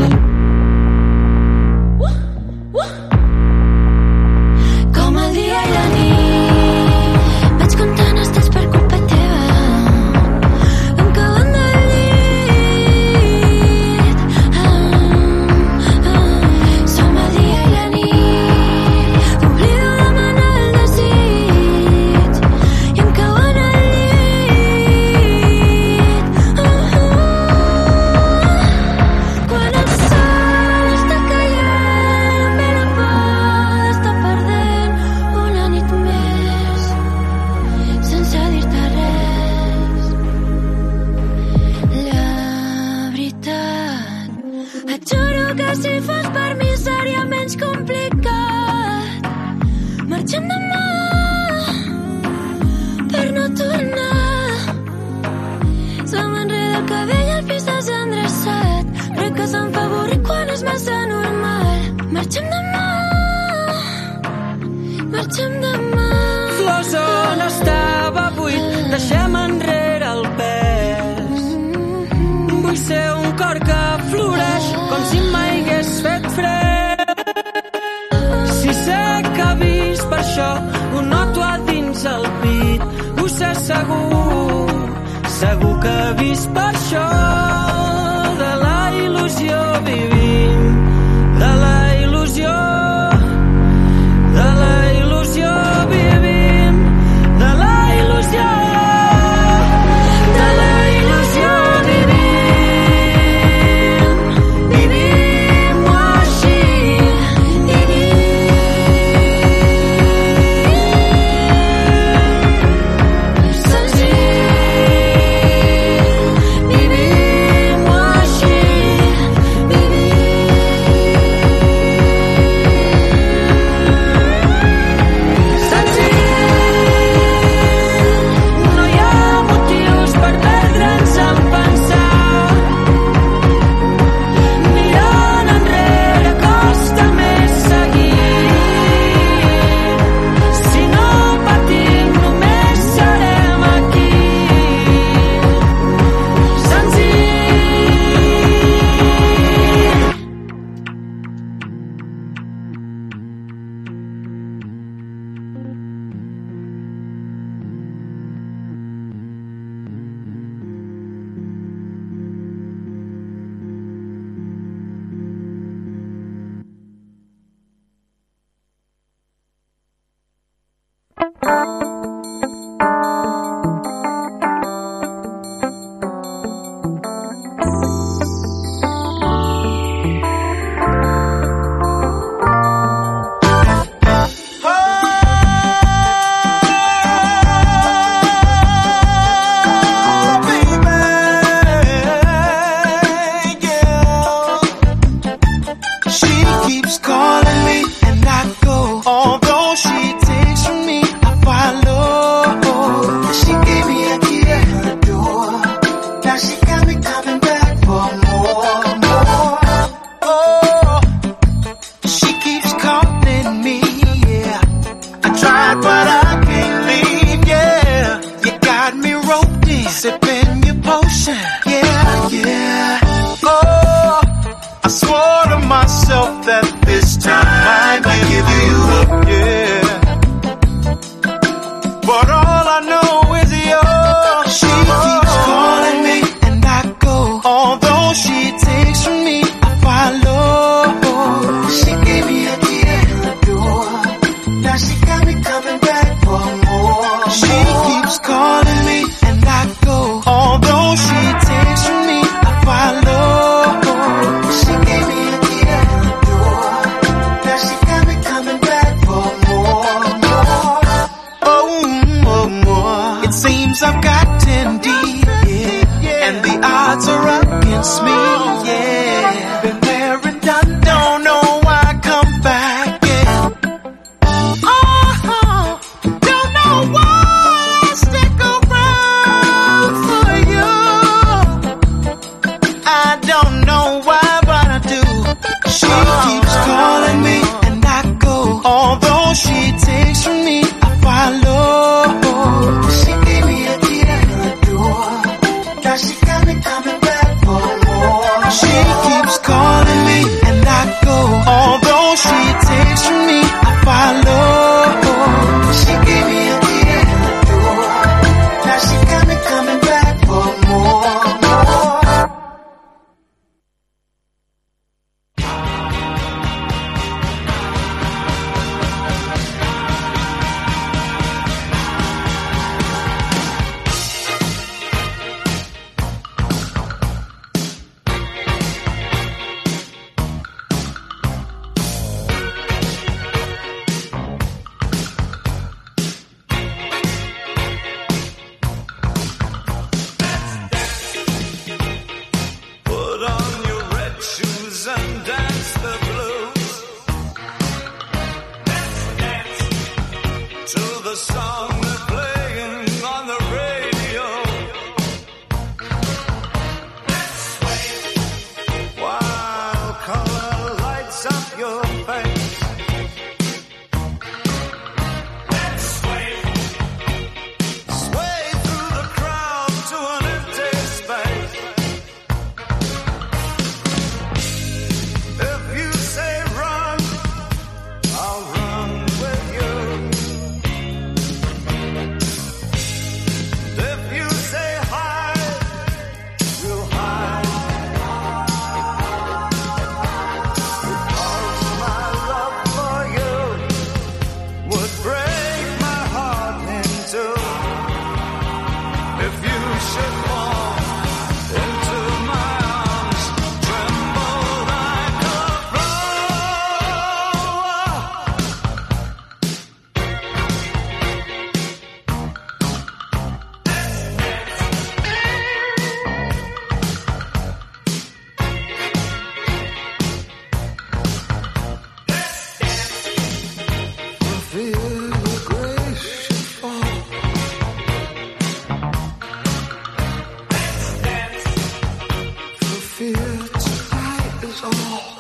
Uh, uh. Com el dia i la nit, vaig comptant estels per culpa teva. Em cauen del llit. Ah, ah. Som el dia i la nit, oblido demanar el desig. I em cauen al llit. Ah, ah. Quan el sol està caient, ve la por d'estar perdent una nit més sense dir-te res. La veritat, et juro que si fos per mi seria menys complicat. Marxem demà per no tornar. Som enrere el cabell al pis desendreçat. Crec que se'm fa avorrit quan és massa normal. Marxem demà, marxem demà. Flors on estava buit, deixem enrere el pes. Vull ser un cor que floreix com si mai hagués fet fred. Si sé que ha vist per això, ho noto a dins el pit. Ho sé segur, segur que ha vist per això. De la il·lusió vivim, de la il·lusió, de la il·lusió vivim, de la il·lusió, de la il·lusió vivim, vivim-ho així, senzill, vivim-ho així, senzill. No hi ha motius per perdre'ns en pensar. Mirant enrere costa més seguir. Si no patim només serem aquí. Senzill. She keeps calling me and I go. Although she takes from me, I follow. She gave me a key to her door. Now she got me coming back for more, more. Oh, she keeps calling me, yeah. I tried but I can't leave, yeah. You got me roped in, sipping your potion, yeah, yeah. Oh, I swore to myself that this time I'd give you up, yeah. But all I know is yours. She keeps calling me and I go. Although she takes from me, I follow. She gave me a key to her door. Now she got me coming back for more. She keeps calling me and I go. Although she takes from me, I follow. She gave me a key to her door. Now she got me coming back for more, more. Oh, more, more. It seems I've gotten deep, yeah. And the odds are against me, yeah. Been there and done, don't know why I come back, yeah. Oh, don't know why I stick around for you. to the song they're playing on the radio. Let's sway while color lights up your face. Let's sway, sway through the crowd to an empty space. If you say run, I'll run with you. If you say hide, we'll hide. Because my love for you would break my heart in two. If you should fall into my arms, tremble like a feel the grace should fall. For fear tonight is all.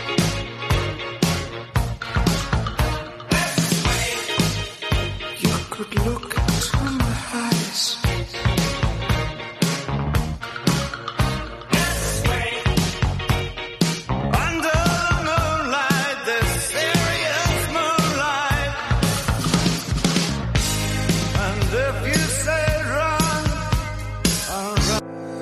You could look into my eyes. Under the moonlight, this serious moonlight. And if you say run, I'll run.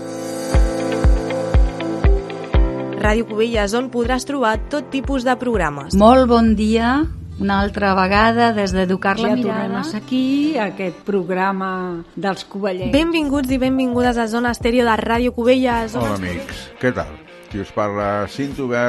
Ràdio Cubelles, on podràs trobar tot tipus de programes. Molt bon dia, una altra vegada des d'Educar la Ja Mirada. tornem a ser aquí, aquest programa dels Covellencs. Benvinguts i benvingudes a Zona Estèreo de Ràdio Cubelles. Hola, amics. Què tal? Qui us parla, Cinto Obert.